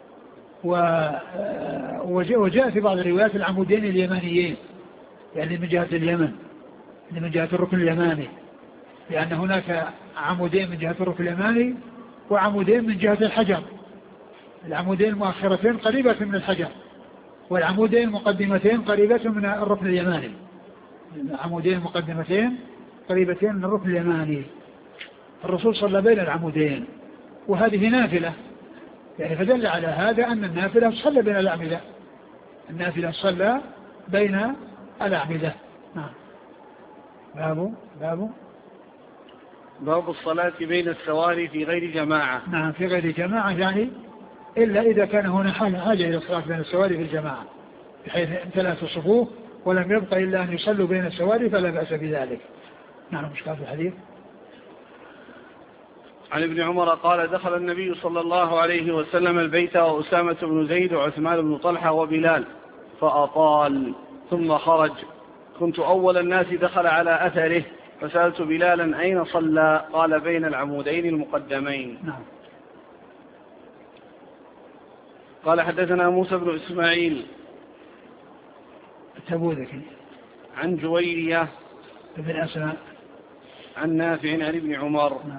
وجاء في بعض الروايات العمودين اليمانيين، يعني من جهة اليمن، من جهة الركن اليماني، لأن هناك عمودين من جهة الركن اليماني وعمودين من جهة الحجر. العمودين المؤخرتين قريبة من الحجر، والعمودين المقدمتين قريبة من الركن اليماني. العمودين المقدمتين قريبتين من الركن اليماني. الرسول صلى بين العمودين، وهذه نافلة، يعني فدل على هذا أن النافلة صلى بين الأعمدة، النافلة صلى بين الأعمدة. نعم. باب باب باب الصلاة بين السواري في غير جماعة. نعم، في غير جماعة، يعني إلا إذا كان هنا حاجة إلى الصلاة بين السواري في الجماعة، بحيث امتلأت الصفوف ولم يبقى إلا أن يصلوا بين السواري فلا بأس بذلك. نعم. مشكلة في الحديث. عن ابن عمر قال: دخل النبي صلى الله عليه وسلم البيت وأسامة بن زيد وعثمان بن طلحة وبلال فأطال ثم خرج. كنت أول الناس دخل على أثره فسألت بلالا: أين صلى؟ قال: بين العمودين المقدمين. نعم. قال حدثنا موسى بن إسماعيل تبوذكي عن جويرية ابن أسماء عن نافع عن ابن عمر. نعم.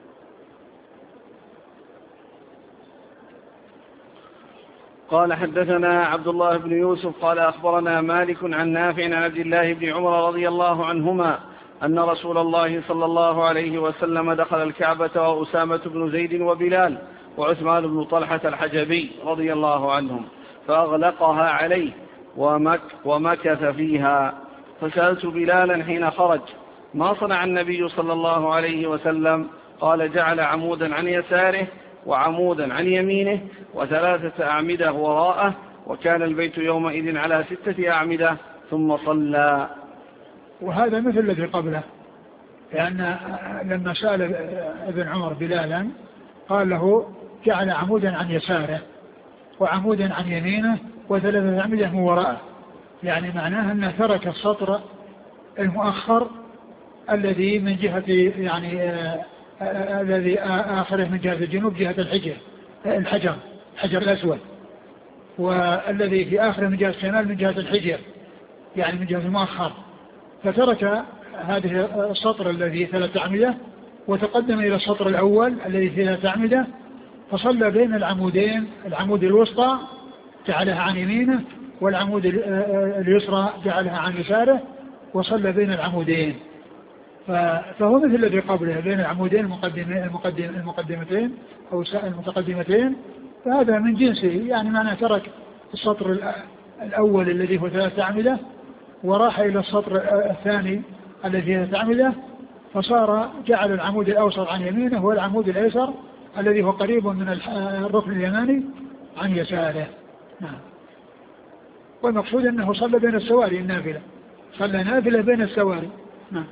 قال حدثنا عبد الله بن يوسف قال أخبرنا مالك عن نافع عن عبد الله بن عمر رضي الله عنهما أن رسول الله صلى الله عليه وسلم دخل الكعبة وأسامة بن زيد وبلال وعثمان بن طلحة الحجبي رضي الله عنهم، فأغلقها عليه ومك ومكث فيها. فسألت بلالا حين خرج: ما صنع النبي صلى الله عليه وسلم؟ قال: جعل عمودا عن يساره وعمودا عن يمينه وثلاثة أعمدة وراءه، وكان البيت يومئذ على ستة أعمدة، ثم صلى. وهذا مثل الذي قبله، لأن لما سأل ابن عمر بلالا قال له: جعل عمودا عن يساره وعمودا عن يمينه وثلاثة أعمدة من وراءه، يعني معناه أنه ترك السطر المؤخر الذي من جهة يعني آه آه الذي آخره من جهة الجنوب جهة الحجر الحجر الحجر الأسود، والذي في آخره من جهة الشمال من جهة الحجر يعني من جهة المؤخر، فترك هذه السطر الذي ثلاث أعمدة وتقدم إلى السطر الأول الذي ثلاث أعمدة، فصلى بين العمودين، العمود الوسطى جعلها عن يمينه والعمود اليسرى جعلها عن يساره، وصلى بين العمودين. فهو مثل الذي قبله بين العمودين المقدم المقدمتين أو المتقدمتين، فهذا من جنسه، يعني معنى ترك السطر الأول الذي هو ثلاثة أعمدة وراح إلى السطر الثاني الذي هو ثلاثة أعمدة، فصار جعل العمود الأوسط عن يمينه والعمود الأيسر الذي هو قريب من الركن اليماني عن يساره. نعم. والمقصود أنه صلى بين السواري النافلة، صلى نافلة بين السواري. نعم.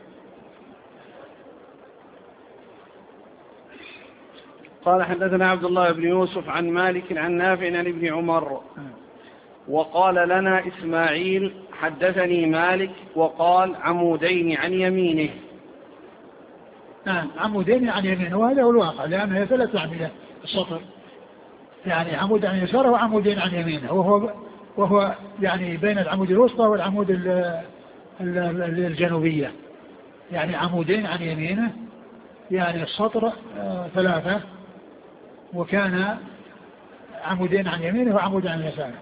قال: حدثنا عبد الله بن يوسف عن مالك عن نافع عن ابن عمر. وقال لنا إسماعيل: حدثني مالك وقال عمودين عن يمينه. نعم، عمودين عن يمينه، وهذا هو الواقع، لأنه ثلاث أعمدة السطر، يعني عمود عن يساره وعمودين عن يمينه، وهو وهو يعني بين العمود الوسطى والعمود الجنوبية، يعني عمودين عن يمينه، يعني السطر ثلاثة، وكان عمودين عن يمينه وعمود عن يساره.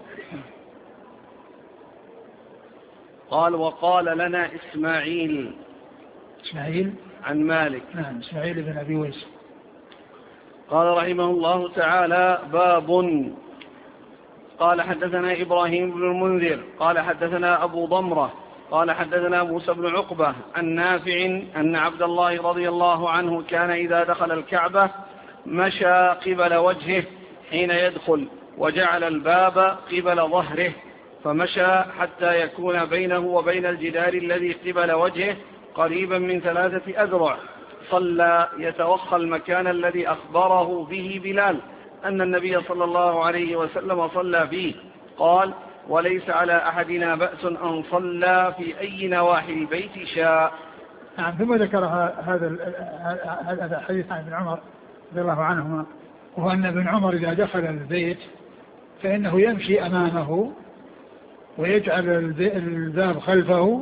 قال: وقال لنا إسماعيل إسماعيل عن مالك. نعم، إسماعيل بن أبي ويس. قال رحمه الله تعالى: باب. قال: حدثنا إبراهيم بن المنذر قال حدثنا أبو ضمرة قال حدثنا موسى بن عقبة عن نافع أن عبد الله رضي الله عنه كان إذا دخل الكعبة مشى قبل وجهه حين يدخل، وجعل الباب قبل ظهره، فمشى حتى يكون بينه وبين الجدار الذي قبل وجهه قريبا من ثلاثة أذرع. صلى يتوخى المكان الذي أخبره به بلال أن النبي صلى الله عليه وسلم صلى فيه. قال: وليس على أحدنا بأس أن صلى في أي نواحي البيت شاء. نعم. ثم ذكر هذا هذا الحديث عن ابن عمر رضي الله عنهما، وهو أن ابن عمر إذا دخل البيت فإنه يمشي أمامه ويجعل الباب خلفه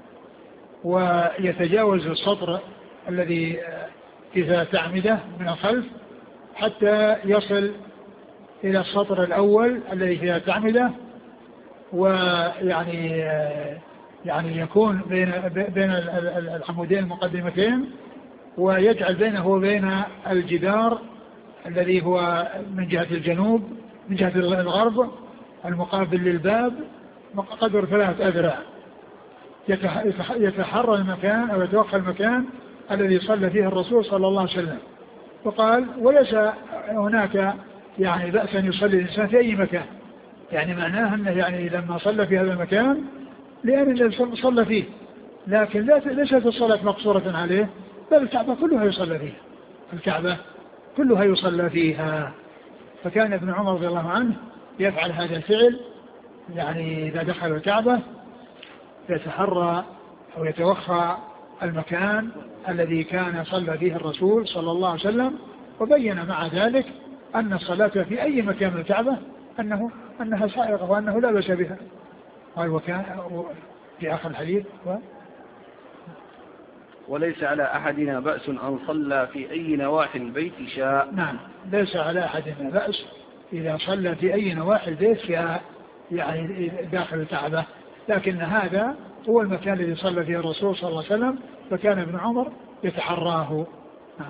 ويتجاوز السطر الذي في ثلاث أعمدة من الخلف حتى يصل إلى السطر الأول الذي في ثلاث أعمدة، ويعني يعني يكون بين بين العمودين المقدمتين، ويجعل بينه وبين الجدار الذي هو من جهة الجنوب من جهة الغرب المقابل للباب قدر ثلاث أذرع، يتحرى المكان أو يتوقع المكان الذي صلى فيه الرسول صلى الله عليه وسلم. وقال: وليس هناك يعني بأس أن يصلي الإنسان في أي مكان، يعني معناه أنه يعني لما صلى في هذا المكان لأن صلى فيه، لكن ليست الصلاة مقصورة عليه، بل الكعبة كلها يصلى فيها، الكعبة كلها يصلى فيها. فكان ابن عمر رضي الله عنه يفعل هذا الفعل، يعني إذا دخل الكعبة يتحرى أو يتوخى المكان الذي كان صلى فيه الرسول صلى الله عليه وسلم، وبين مع ذلك أن الصلاة في أي مكان من الكعبة أنه أنها سائغة وأنه لا بأس بها. قال: وكان في آخر الحديث و وليس على أحدنا بأس أن صلى في أي نواحي البيت شاء. نعم، ليس على أحدنا بأس إذا صلى في أي نواحي البيت شاء، يعني داخل الكعبة، لكن هذا هو المكان الذي صلى فيه الرسول صلى الله عليه وسلم، فكان ابن عمر يتحراه. نعم.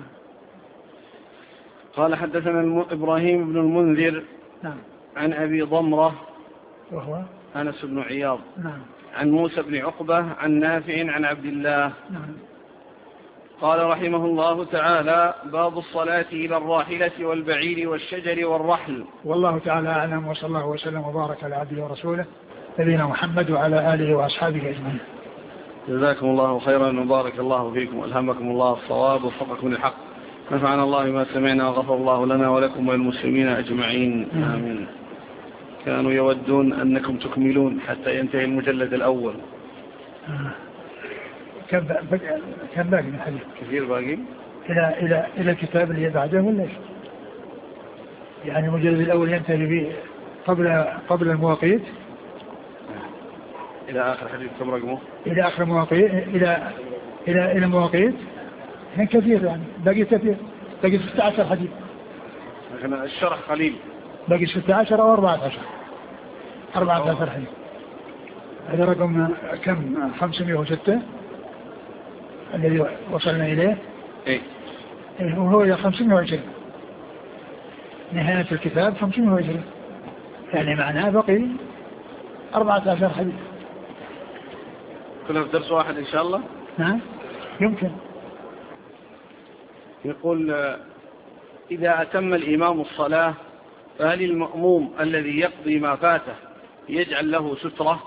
قال: حدثنا إبراهيم بن المنذر نعم. عن أبي ضمرة وهو أنس بن عياض. نعم. عن موسى بن عقبة عن نافع عن عبد الله. نعم. قال رحمه الله تعالى: باب الصلاة إلى الراحلة والبعير والشجر والرحل. والله تعالى أعلم، وصلى الله وسلم وبارك على عبده ورسوله نبينا محمد وعلى آله وأصحابه أجمعين. جزاكم الله خيرا وبارك الله فيكم وألهمكم الله الصواب ووفقكم للحق. نفعنا الله ما سمعنا وغفر الله لنا ولكم وللمسلمين أجمعين. آمين. كانوا يودون أنكم تكملون حتى ينتهي المجلد الأول. آه. كم كم باقي من الحديث؟ كثير باقي. إلى إلى إلى الكتاب اللي بعده ولا إيش؟ يعني المجلد الأول ينتهي به قبل قبل المواقيت. إلى آخر حديث كم رقمه؟ إلى آخر المواقيت، إلى إلى إلى المواقيت. يعني كثير، يعني باقي كثير، باقي ستة عشر حديث. لكن الشرح قليل. باقي ستة عشر أو أربعة عشر. أربعة عشر حديث. هذا رقم كم؟ خمسمائة وستة الذي وصلنا إليه. إيه. إيه وهو إلى خمسمائة وعشرين. نهاية الكتاب خمسمائة وعشرين. يعني معناه بقي أربعة عشر حديث. كلها في درس واحد إن شاء الله. نعم يمكن. يقول: إذا أتم الإمام الصلاة فهل المأموم الذي يقضي ما فاته يجعل له سترة؟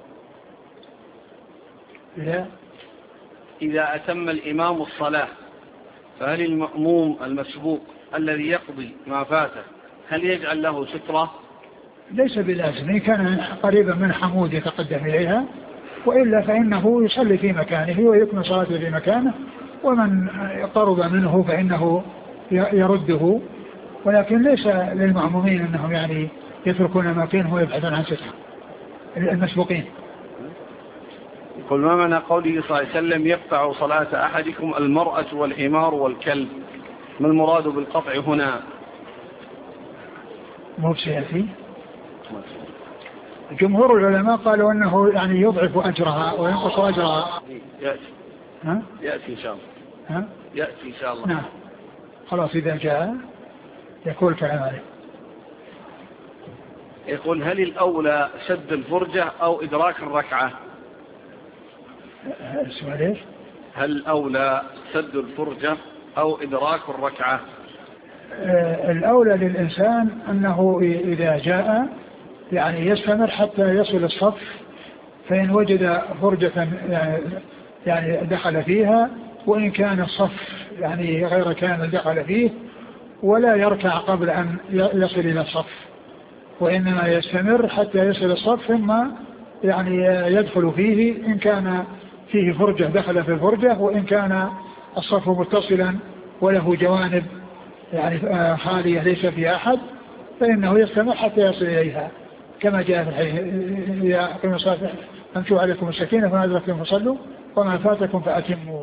إذا إذا أتم الإمام الصلاة فهل المأموم المسبوق الذي يقضي ما فاته هل يجعل له سترة؟ ليس بلازم، إن كان قريبا من حمود يتقدم إليها، وإلا فإنه يصلي في مكانه ويكمل صلاته في مكانه، ومن قرب منه فإنه يرده، ولكن ليس للمأمومين أنهم يعني يتركون مكانه ويبحثون عن سترة المسبوقين. يقول: ما معنى قوله صلى الله عليه وسلم: يقطع صلاة أحدكم المرأة والحمار والكلب؟ ما المراد بالقطع هنا؟ مو سيأتي. جمهور العلماء قالوا أنه يعني يضعف أجرها وينقص أجرها. يأتي. ها؟ يأتي إن شاء الله. ها؟ يأتي إن شاء الله. نعم. خلاص إذا جاء يقول كلام عليه. يقول: هل الأولى سد الفرجة أو إدراك الركعة؟ السؤال إيش؟ هل الأولى سد الفرجة أو إدراك الركعة؟ آه الأولى للإنسان أنه إذا جاء يعني يستمر حتى يصل الصف، فإن وجد فرجة يعني دخل فيها، وإن كان الصف يعني غير كان دخل فيه، ولا يركع قبل أن يصل إلى الصف، وإنما يستمر حتى يصل الصف ثم يعني يدخل فيه إن كان فيه فرجة دخل في الفرجة، وإن كان الصف متصلا وله جوانب يعني خالية ليس فيها أحد فإنه يستمر حتى يصل إليها، كما جاء في الحديث: يا أقيموا الصلاة أمشوا عليكم السكينة فما أدركتم فصلوا وما فاتكم فأتموا.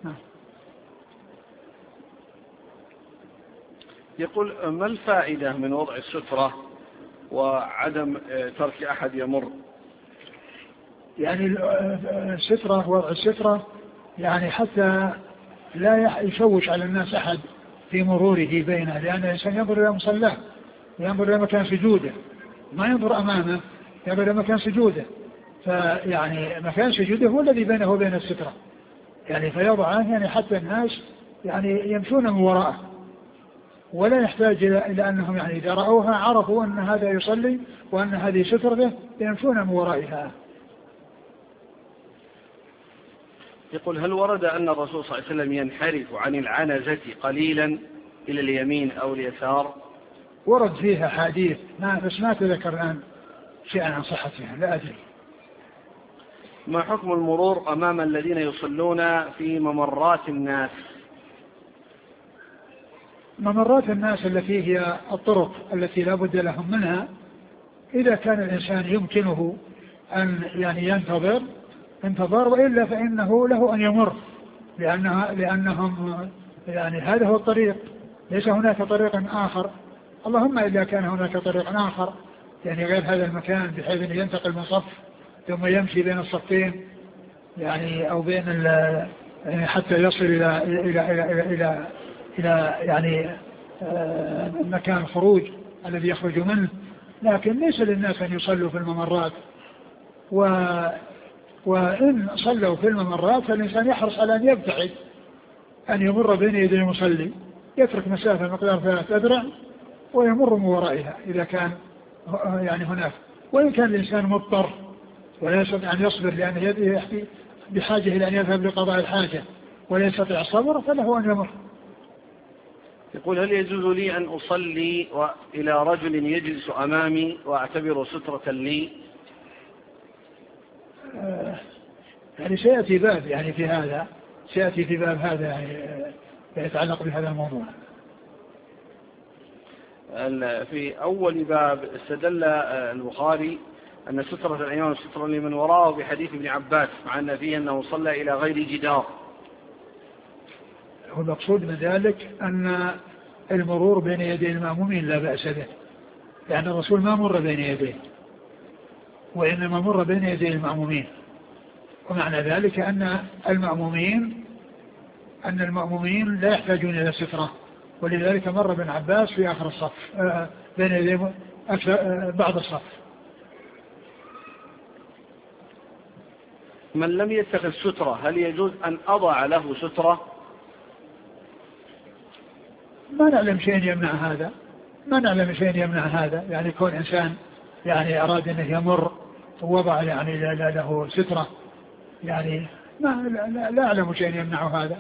يقول: ما الفائدة من وضع السترة وعدم ترك أحد يمر؟ يعني السترة، وضع السترة يعني حتى لا يشوش على الناس أحد في مروره بينه، لأن الإنسان ينظر إلى مصلاه، ينظر إلى مكان سجوده، ما ينظر أمامه، ينظر إلى مكان سجوده، فيعني مكان سجوده هو الذي بينه وبين السترة، يعني فيضعه يعني حتى الناس يعني يمشون من وراءه، ولا يحتاج إلى أنهم يعني إذا رأوها عرفوا أن هذا يصلي وأن هذه سترته يمشون من ورائها. يقول: هل ورد أن الرسول صلى الله عليه وسلم ينحرف عن العنزة قليلا إلى اليمين أو اليسار؟ ورد فيها حديث ما بس ما تذكر الآن شيئا عن صحتها، لا أدري. ما حكم المرور أمام الذين يصلون في ممرات الناس؟ ممرات الناس التي هي الطرق التي لا بد لهم منها، إذا كان الإنسان يمكنه أن يعني ينتظر انتظار، وإلا فإنه له أن يمر، لأنها لأنهم يعني هذا هو الطريق، ليس هناك طريق آخر، اللهم إذا كان هناك طريق آخر يعني غير هذا المكان بحيث أن ينتقل من صف ثم يمشي بين الصفين يعني أو بين يعني حتى يصل إلى إلى إلى إلى, إلى, إلى يعني مكان الخروج الذي يخرج منه، لكن ليس للناس أن يصلوا في الممرات، و وإن صلوا في الممرات فالإنسان يحرص على أن يبتعد، أن يمر بين يدي المصلي، يترك مسافة مقدار ثلاث أذرع ويمر من ورائها إذا كان يعني هناك. وإن كان الإنسان مضطر ولا يستطيع أن يصبر لأن يده بحاجة إلى أن يذهب لقضاء الحاجة ولا يستطيع الصبر فله أن يمر. يقول: هل يجوز لي أن أصلي إلى رجل يجلس أمامي وأعتبر سترة لي؟ آه يعني سيأتي باب يعني في هذا سيأتي في باب هذا يعني يتعلق بهذا الموضوع. في أول باب استدل البخاري أن سترة الإمام سترة لمن وراءه بحديث ابن عباس، مع أن فيه أنه صلى إلى غير جدار. هو المقصود من ذلك أن المرور بين يدي المأمومين لا بأس به، لأن الرسول ما مر بين يديه وإنما مر بين يدي المأمومين، ومعنى ذلك أن المأمومين أن المأمومين لا يحتاجون إلى سترة، ولذلك مر ابن عباس في آخر الصف بين يدي بعض الصف. من لم يتخذ سترة هل يجوز أن أضع له سترة؟ ما نعلم شيء يمنع هذا ما نعلم شيء يمنع هذا يعني كون إنسان يعني أراد أنه يمر ووضع يعني له سترة، يعني ما لا, لا أعلم شيء يمنع هذا.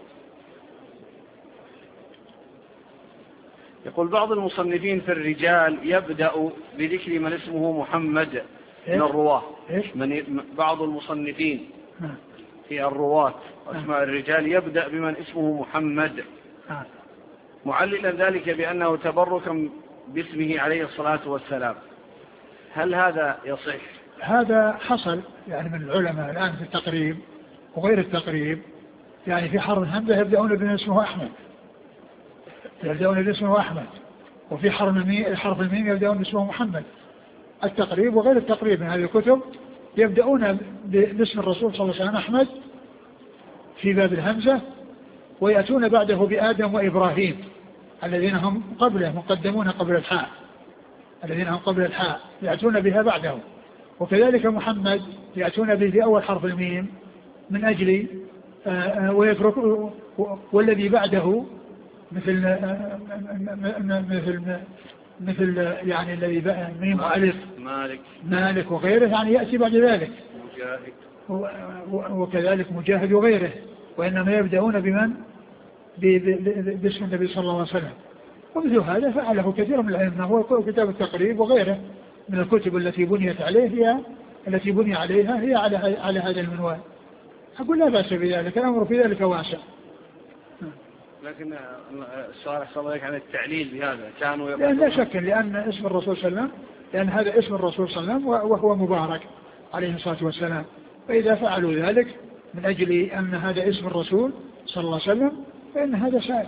يقول: بعض المصنفين في الرجال يبدأ بذكر من اسمه محمد من الرواة. من بعض المصنفين في الرواة واسماء الرجال يبدأ بمن اسمه محمد، معللا ذلك بأنه تبركا باسمه عليه الصلاة والسلام. هل هذا يصح؟ هذا حصل يعني من العلماء الآن في التقريب وغير التقريب، يعني في حرف الهمزة يبدأون بمن اسمه أحمد يبدأون باسمه أحمد وفي حرف الميم يبدأون باسمه محمد. التقريب وغير التقريب من هذه الكتب يبدأون باسم الرسول صلى الله عليه وسلم أحمد في باب الهمزة، ويأتون بعده بآدم وإبراهيم الذين هم قبله مقدمون قبل الحاء الذين هم قبل الحاء يأتون بها بعده، وكذلك محمد يأتون به في أول حرف الميم من أجل ويترك والذي بعده مثل مثل مثل يعني الذي بقى ميم وألف مالك مالك وغيره يعني يأتي بعد ذلك مجاهد وكذلك مجاهد وغيره، وإنما يبدأون بمن باسم النبي صلى الله عليه وسلم. ومثل هذا فعله كثير من العلماء، هو كتاب التقريب وغيره من الكتب التي بنيت عليه هي التي بني عليها هي على على هذا المنوال. أقول لا بأس بذلك، الأمر في ذلك واسع. لكن السؤال أحسن الله عن التعليل بهذا كانوا لأن لا شك لأن اسم الرسول صلى الله عليه وسلم لأن هذا اسم الرسول صلى الله عليه وسلم وهو مبارك عليه الصلاة والسلام، فإذا فعلوا ذلك من أجل أن هذا اسم الرسول صلى الله عليه وسلم فإن هذا سائل.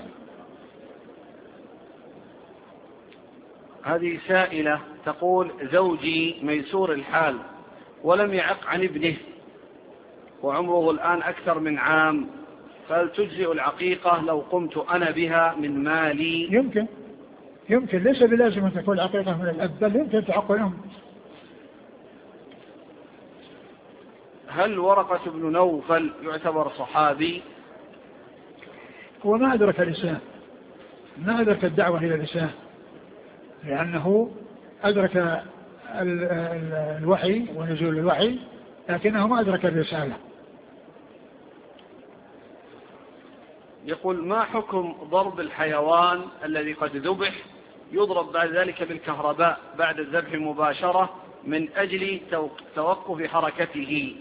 هذه سائلة تقول: زوجي ميسور الحال ولم يعق عن ابنه وعمره الآن أكثر من عام، فهل تجزئ العقيقة لو قمت أنا بها من مالي؟ يمكن يمكن ليس بلازم أن تكون العقيقة من الأب، بل يمكن تعق الأم. هل ورقة بن نوفل يعتبر صحابي؟ هو ما أدرك الإسلام ما أدرك الدعوة إلى الإسلام، لأنه أدرك ال ال الوحي ونزول الوحي لكنه ما أدرك الرسالة. يقول: ما حكم ضرب الحيوان الذي قد ذبح يضرب بعد ذلك بالكهرباء بعد الذبح مباشرة من أجل توقف حركته؟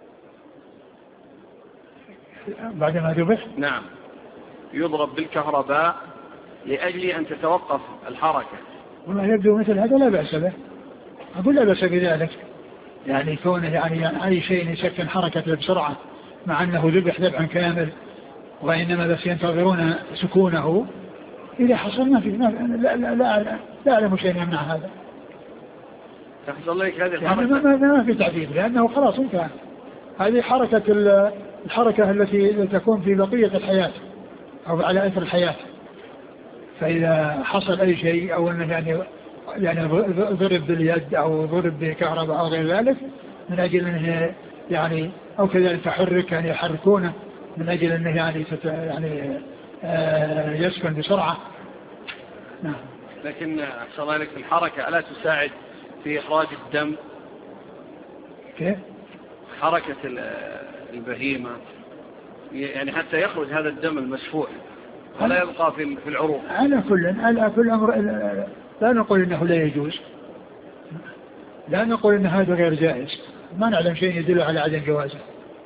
بعد ما ذبح؟ نعم، يضرب بالكهرباء لأجل أن تتوقف الحركة. والله يبدو مثل هذا لا بأس به، أقول لا بأس بذلك، يعني كونه يعني أي شيء يسكن حركته بسرعة مع أنه ذبح ذبحا كامل وإنما بس ينتظرون سكونه، إذا حصل ما في ما لا لا لا لا أعلم شيء يمنع هذا. تحصل لك هذه الحركة يعني ما, ما, ما في تعذيب، لأنه خلاص انتهى. هذه حركة الحركة التي تكون في بقية الحياة أو على أثر الحياة، فإذا حصل أي شيء أو أنه يعني يعني ضرب باليد أو ضرب بكهرباء أو غير ذلك من أجل أنه يعني أو كذلك تحرك يعني يحركونه من أجل أنه يعني يعني آه يسكن بسرعة. نعم. لكن أحسن الله لك في الحركة ألا تساعد في إخراج الدم؟ كيف؟ حركة البهيمة يعني حتى يخرج هذا الدم المسفوح ولا يبقى في العروق. على كل على كل أمر لا نقول إنه لا يجوز، لا نقول إن هذا غير جائز، ما نعلم شيء يدل على عدم جوازه.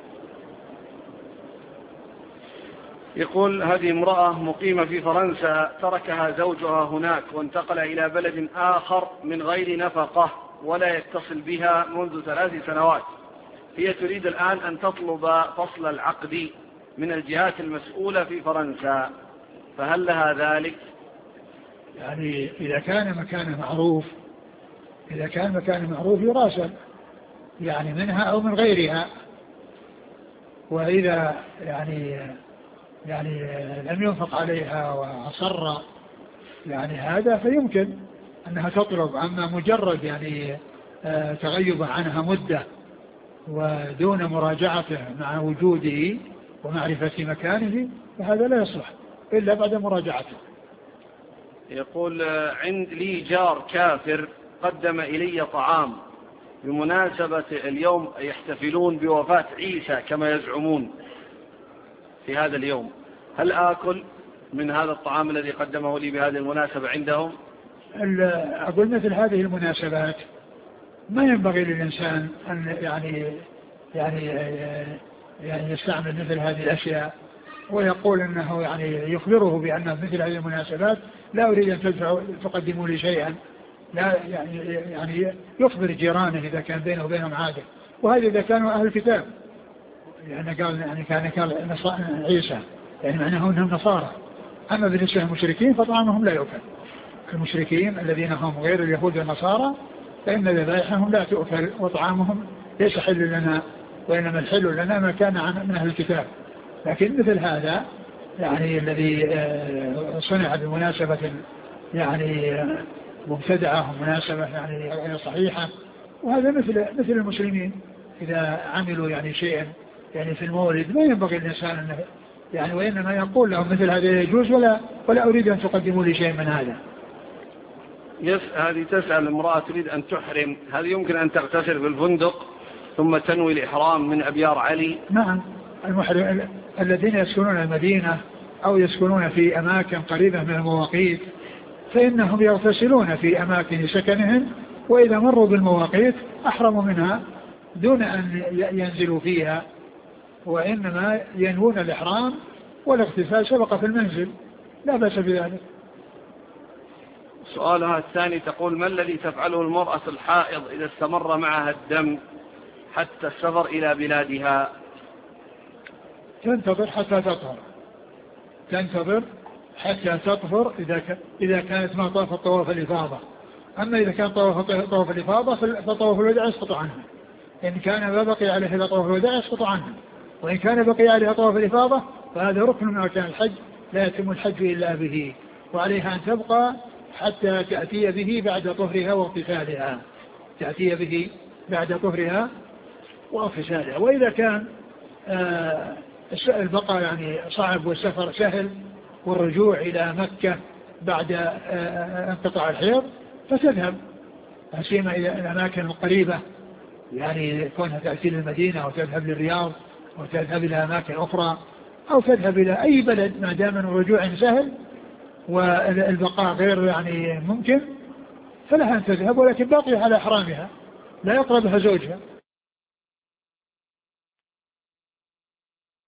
يقول هذه امرأة مقيمة في فرنسا تركها زوجها هناك وانتقل إلى بلد آخر من غير نفقة ولا يتصل بها منذ ثلاث سنوات. هي تريد الآن أن تطلب فصل العقد من الجهات المسؤولة في فرنسا، فهل لها ذلك؟ يعني إذا كان مكانه معروف إذا كان مكانه معروف يراسل يعني منها أو من غيرها، وإذا يعني يعني لم ينفق عليها وأصر يعني هذا فيمكن أنها تطلب. أما مجرد يعني تغيب عنها مدة ودون مراجعته مع وجوده ومعرفة مكانه فهذا لا يصلح إلا بعد مراجعته. يقول عند لي جار كافر قدم إلي طعام بمناسبة اليوم يحتفلون بوفاة عيسى كما يزعمون في هذا اليوم، هل آكل من هذا الطعام الذي قدمه لي بهذه المناسبة عندهم؟ أقول مثل هذه المناسبات ما ينبغي للإنسان أن يعني يعني يعني يستعمل مثل هذه الأشياء ويقول أنه يعني يخبره بأن مثل هذه المناسبات لا أريد أن تدفعوا تقدموا لي شيئا، لا يعني يعني يخبر جيرانه إذا كان بينه وبينهم عادة. وهذا إذا كانوا أهل الكتاب يعني قال يعني كان قال عيسى يعني معناه أنهم نصارى. أما بالنسبة للمشركين فطعامهم لا يؤكل. المشركين الذين هم غير اليهود والنصارى فإن ذبائحهم لا تؤكل وطعامهم ليس حل لنا، وإنما الحل لنا ما كان من أهل الكتاب. لكن مثل هذا يعني الذي صنع بمناسبة يعني مبتدعة ومناسبة يعني صحيحة، وهذا مثل مثل المسلمين إذا عملوا يعني شيئا يعني في المولد ما ينبغي الإنسان أنه يعني وإنما يقول لهم مثل هذا يجوز ولا ولا أريد أن تقدموا لي شيء من هذا. يس هذه تسأل امرأة تريد أن تحرم، هذه يمكن أن تغتسل بالفندق ثم تنوي الإحرام من أبيار علي؟ نعم. المحرم الذين يسكنون المدينة أو يسكنون في أماكن قريبة من المواقيت فإنهم يغتسلون في أماكن سكنهم، وإذا مروا بالمواقيت أحرموا منها دون أن ينزلوا فيها، وإنما ينوون الإحرام والاغتسال سبق في المنزل لا بأس بذلك. سؤالها الثاني تقول ما الذي تفعله المرأة الحائض إذا استمر معها الدم حتى السفر إلى بلادها؟ تنتظر حتى تطهر تنتظر حتى تطهر إذا إذا كانت ما طافت طواف الإفاضة. أما إذا كان طواف طواف الإفاضة فطواف الوداع يسقط عنها، إن كان ما بقي عليه إلا طواف الوداع يسقط عنها، وإن كان بقي عليه طواف الإفاضة فهذا ركن من أركان الحج لا يتم الحج إلا به، وعليها أن تبقى حتى تأتي به بعد طهرها واغتسالها تأتي به بعد طهرها واغتسالها. وإذا كان آه البقاء يعني صعب والسفر سهل والرجوع إلى مكة بعد انقطاع الحيض فتذهب، سيما إلى الأماكن القريبة يعني كونها تأتي للمدينة أو تذهب للرياض أو تذهب إلى أماكن أخرى أو تذهب إلى أي بلد ما دام الرجوع سهل والبقاء غير يعني ممكن فلها أن تذهب، ولكن باقي على إحرامها لا يقربها زوجها.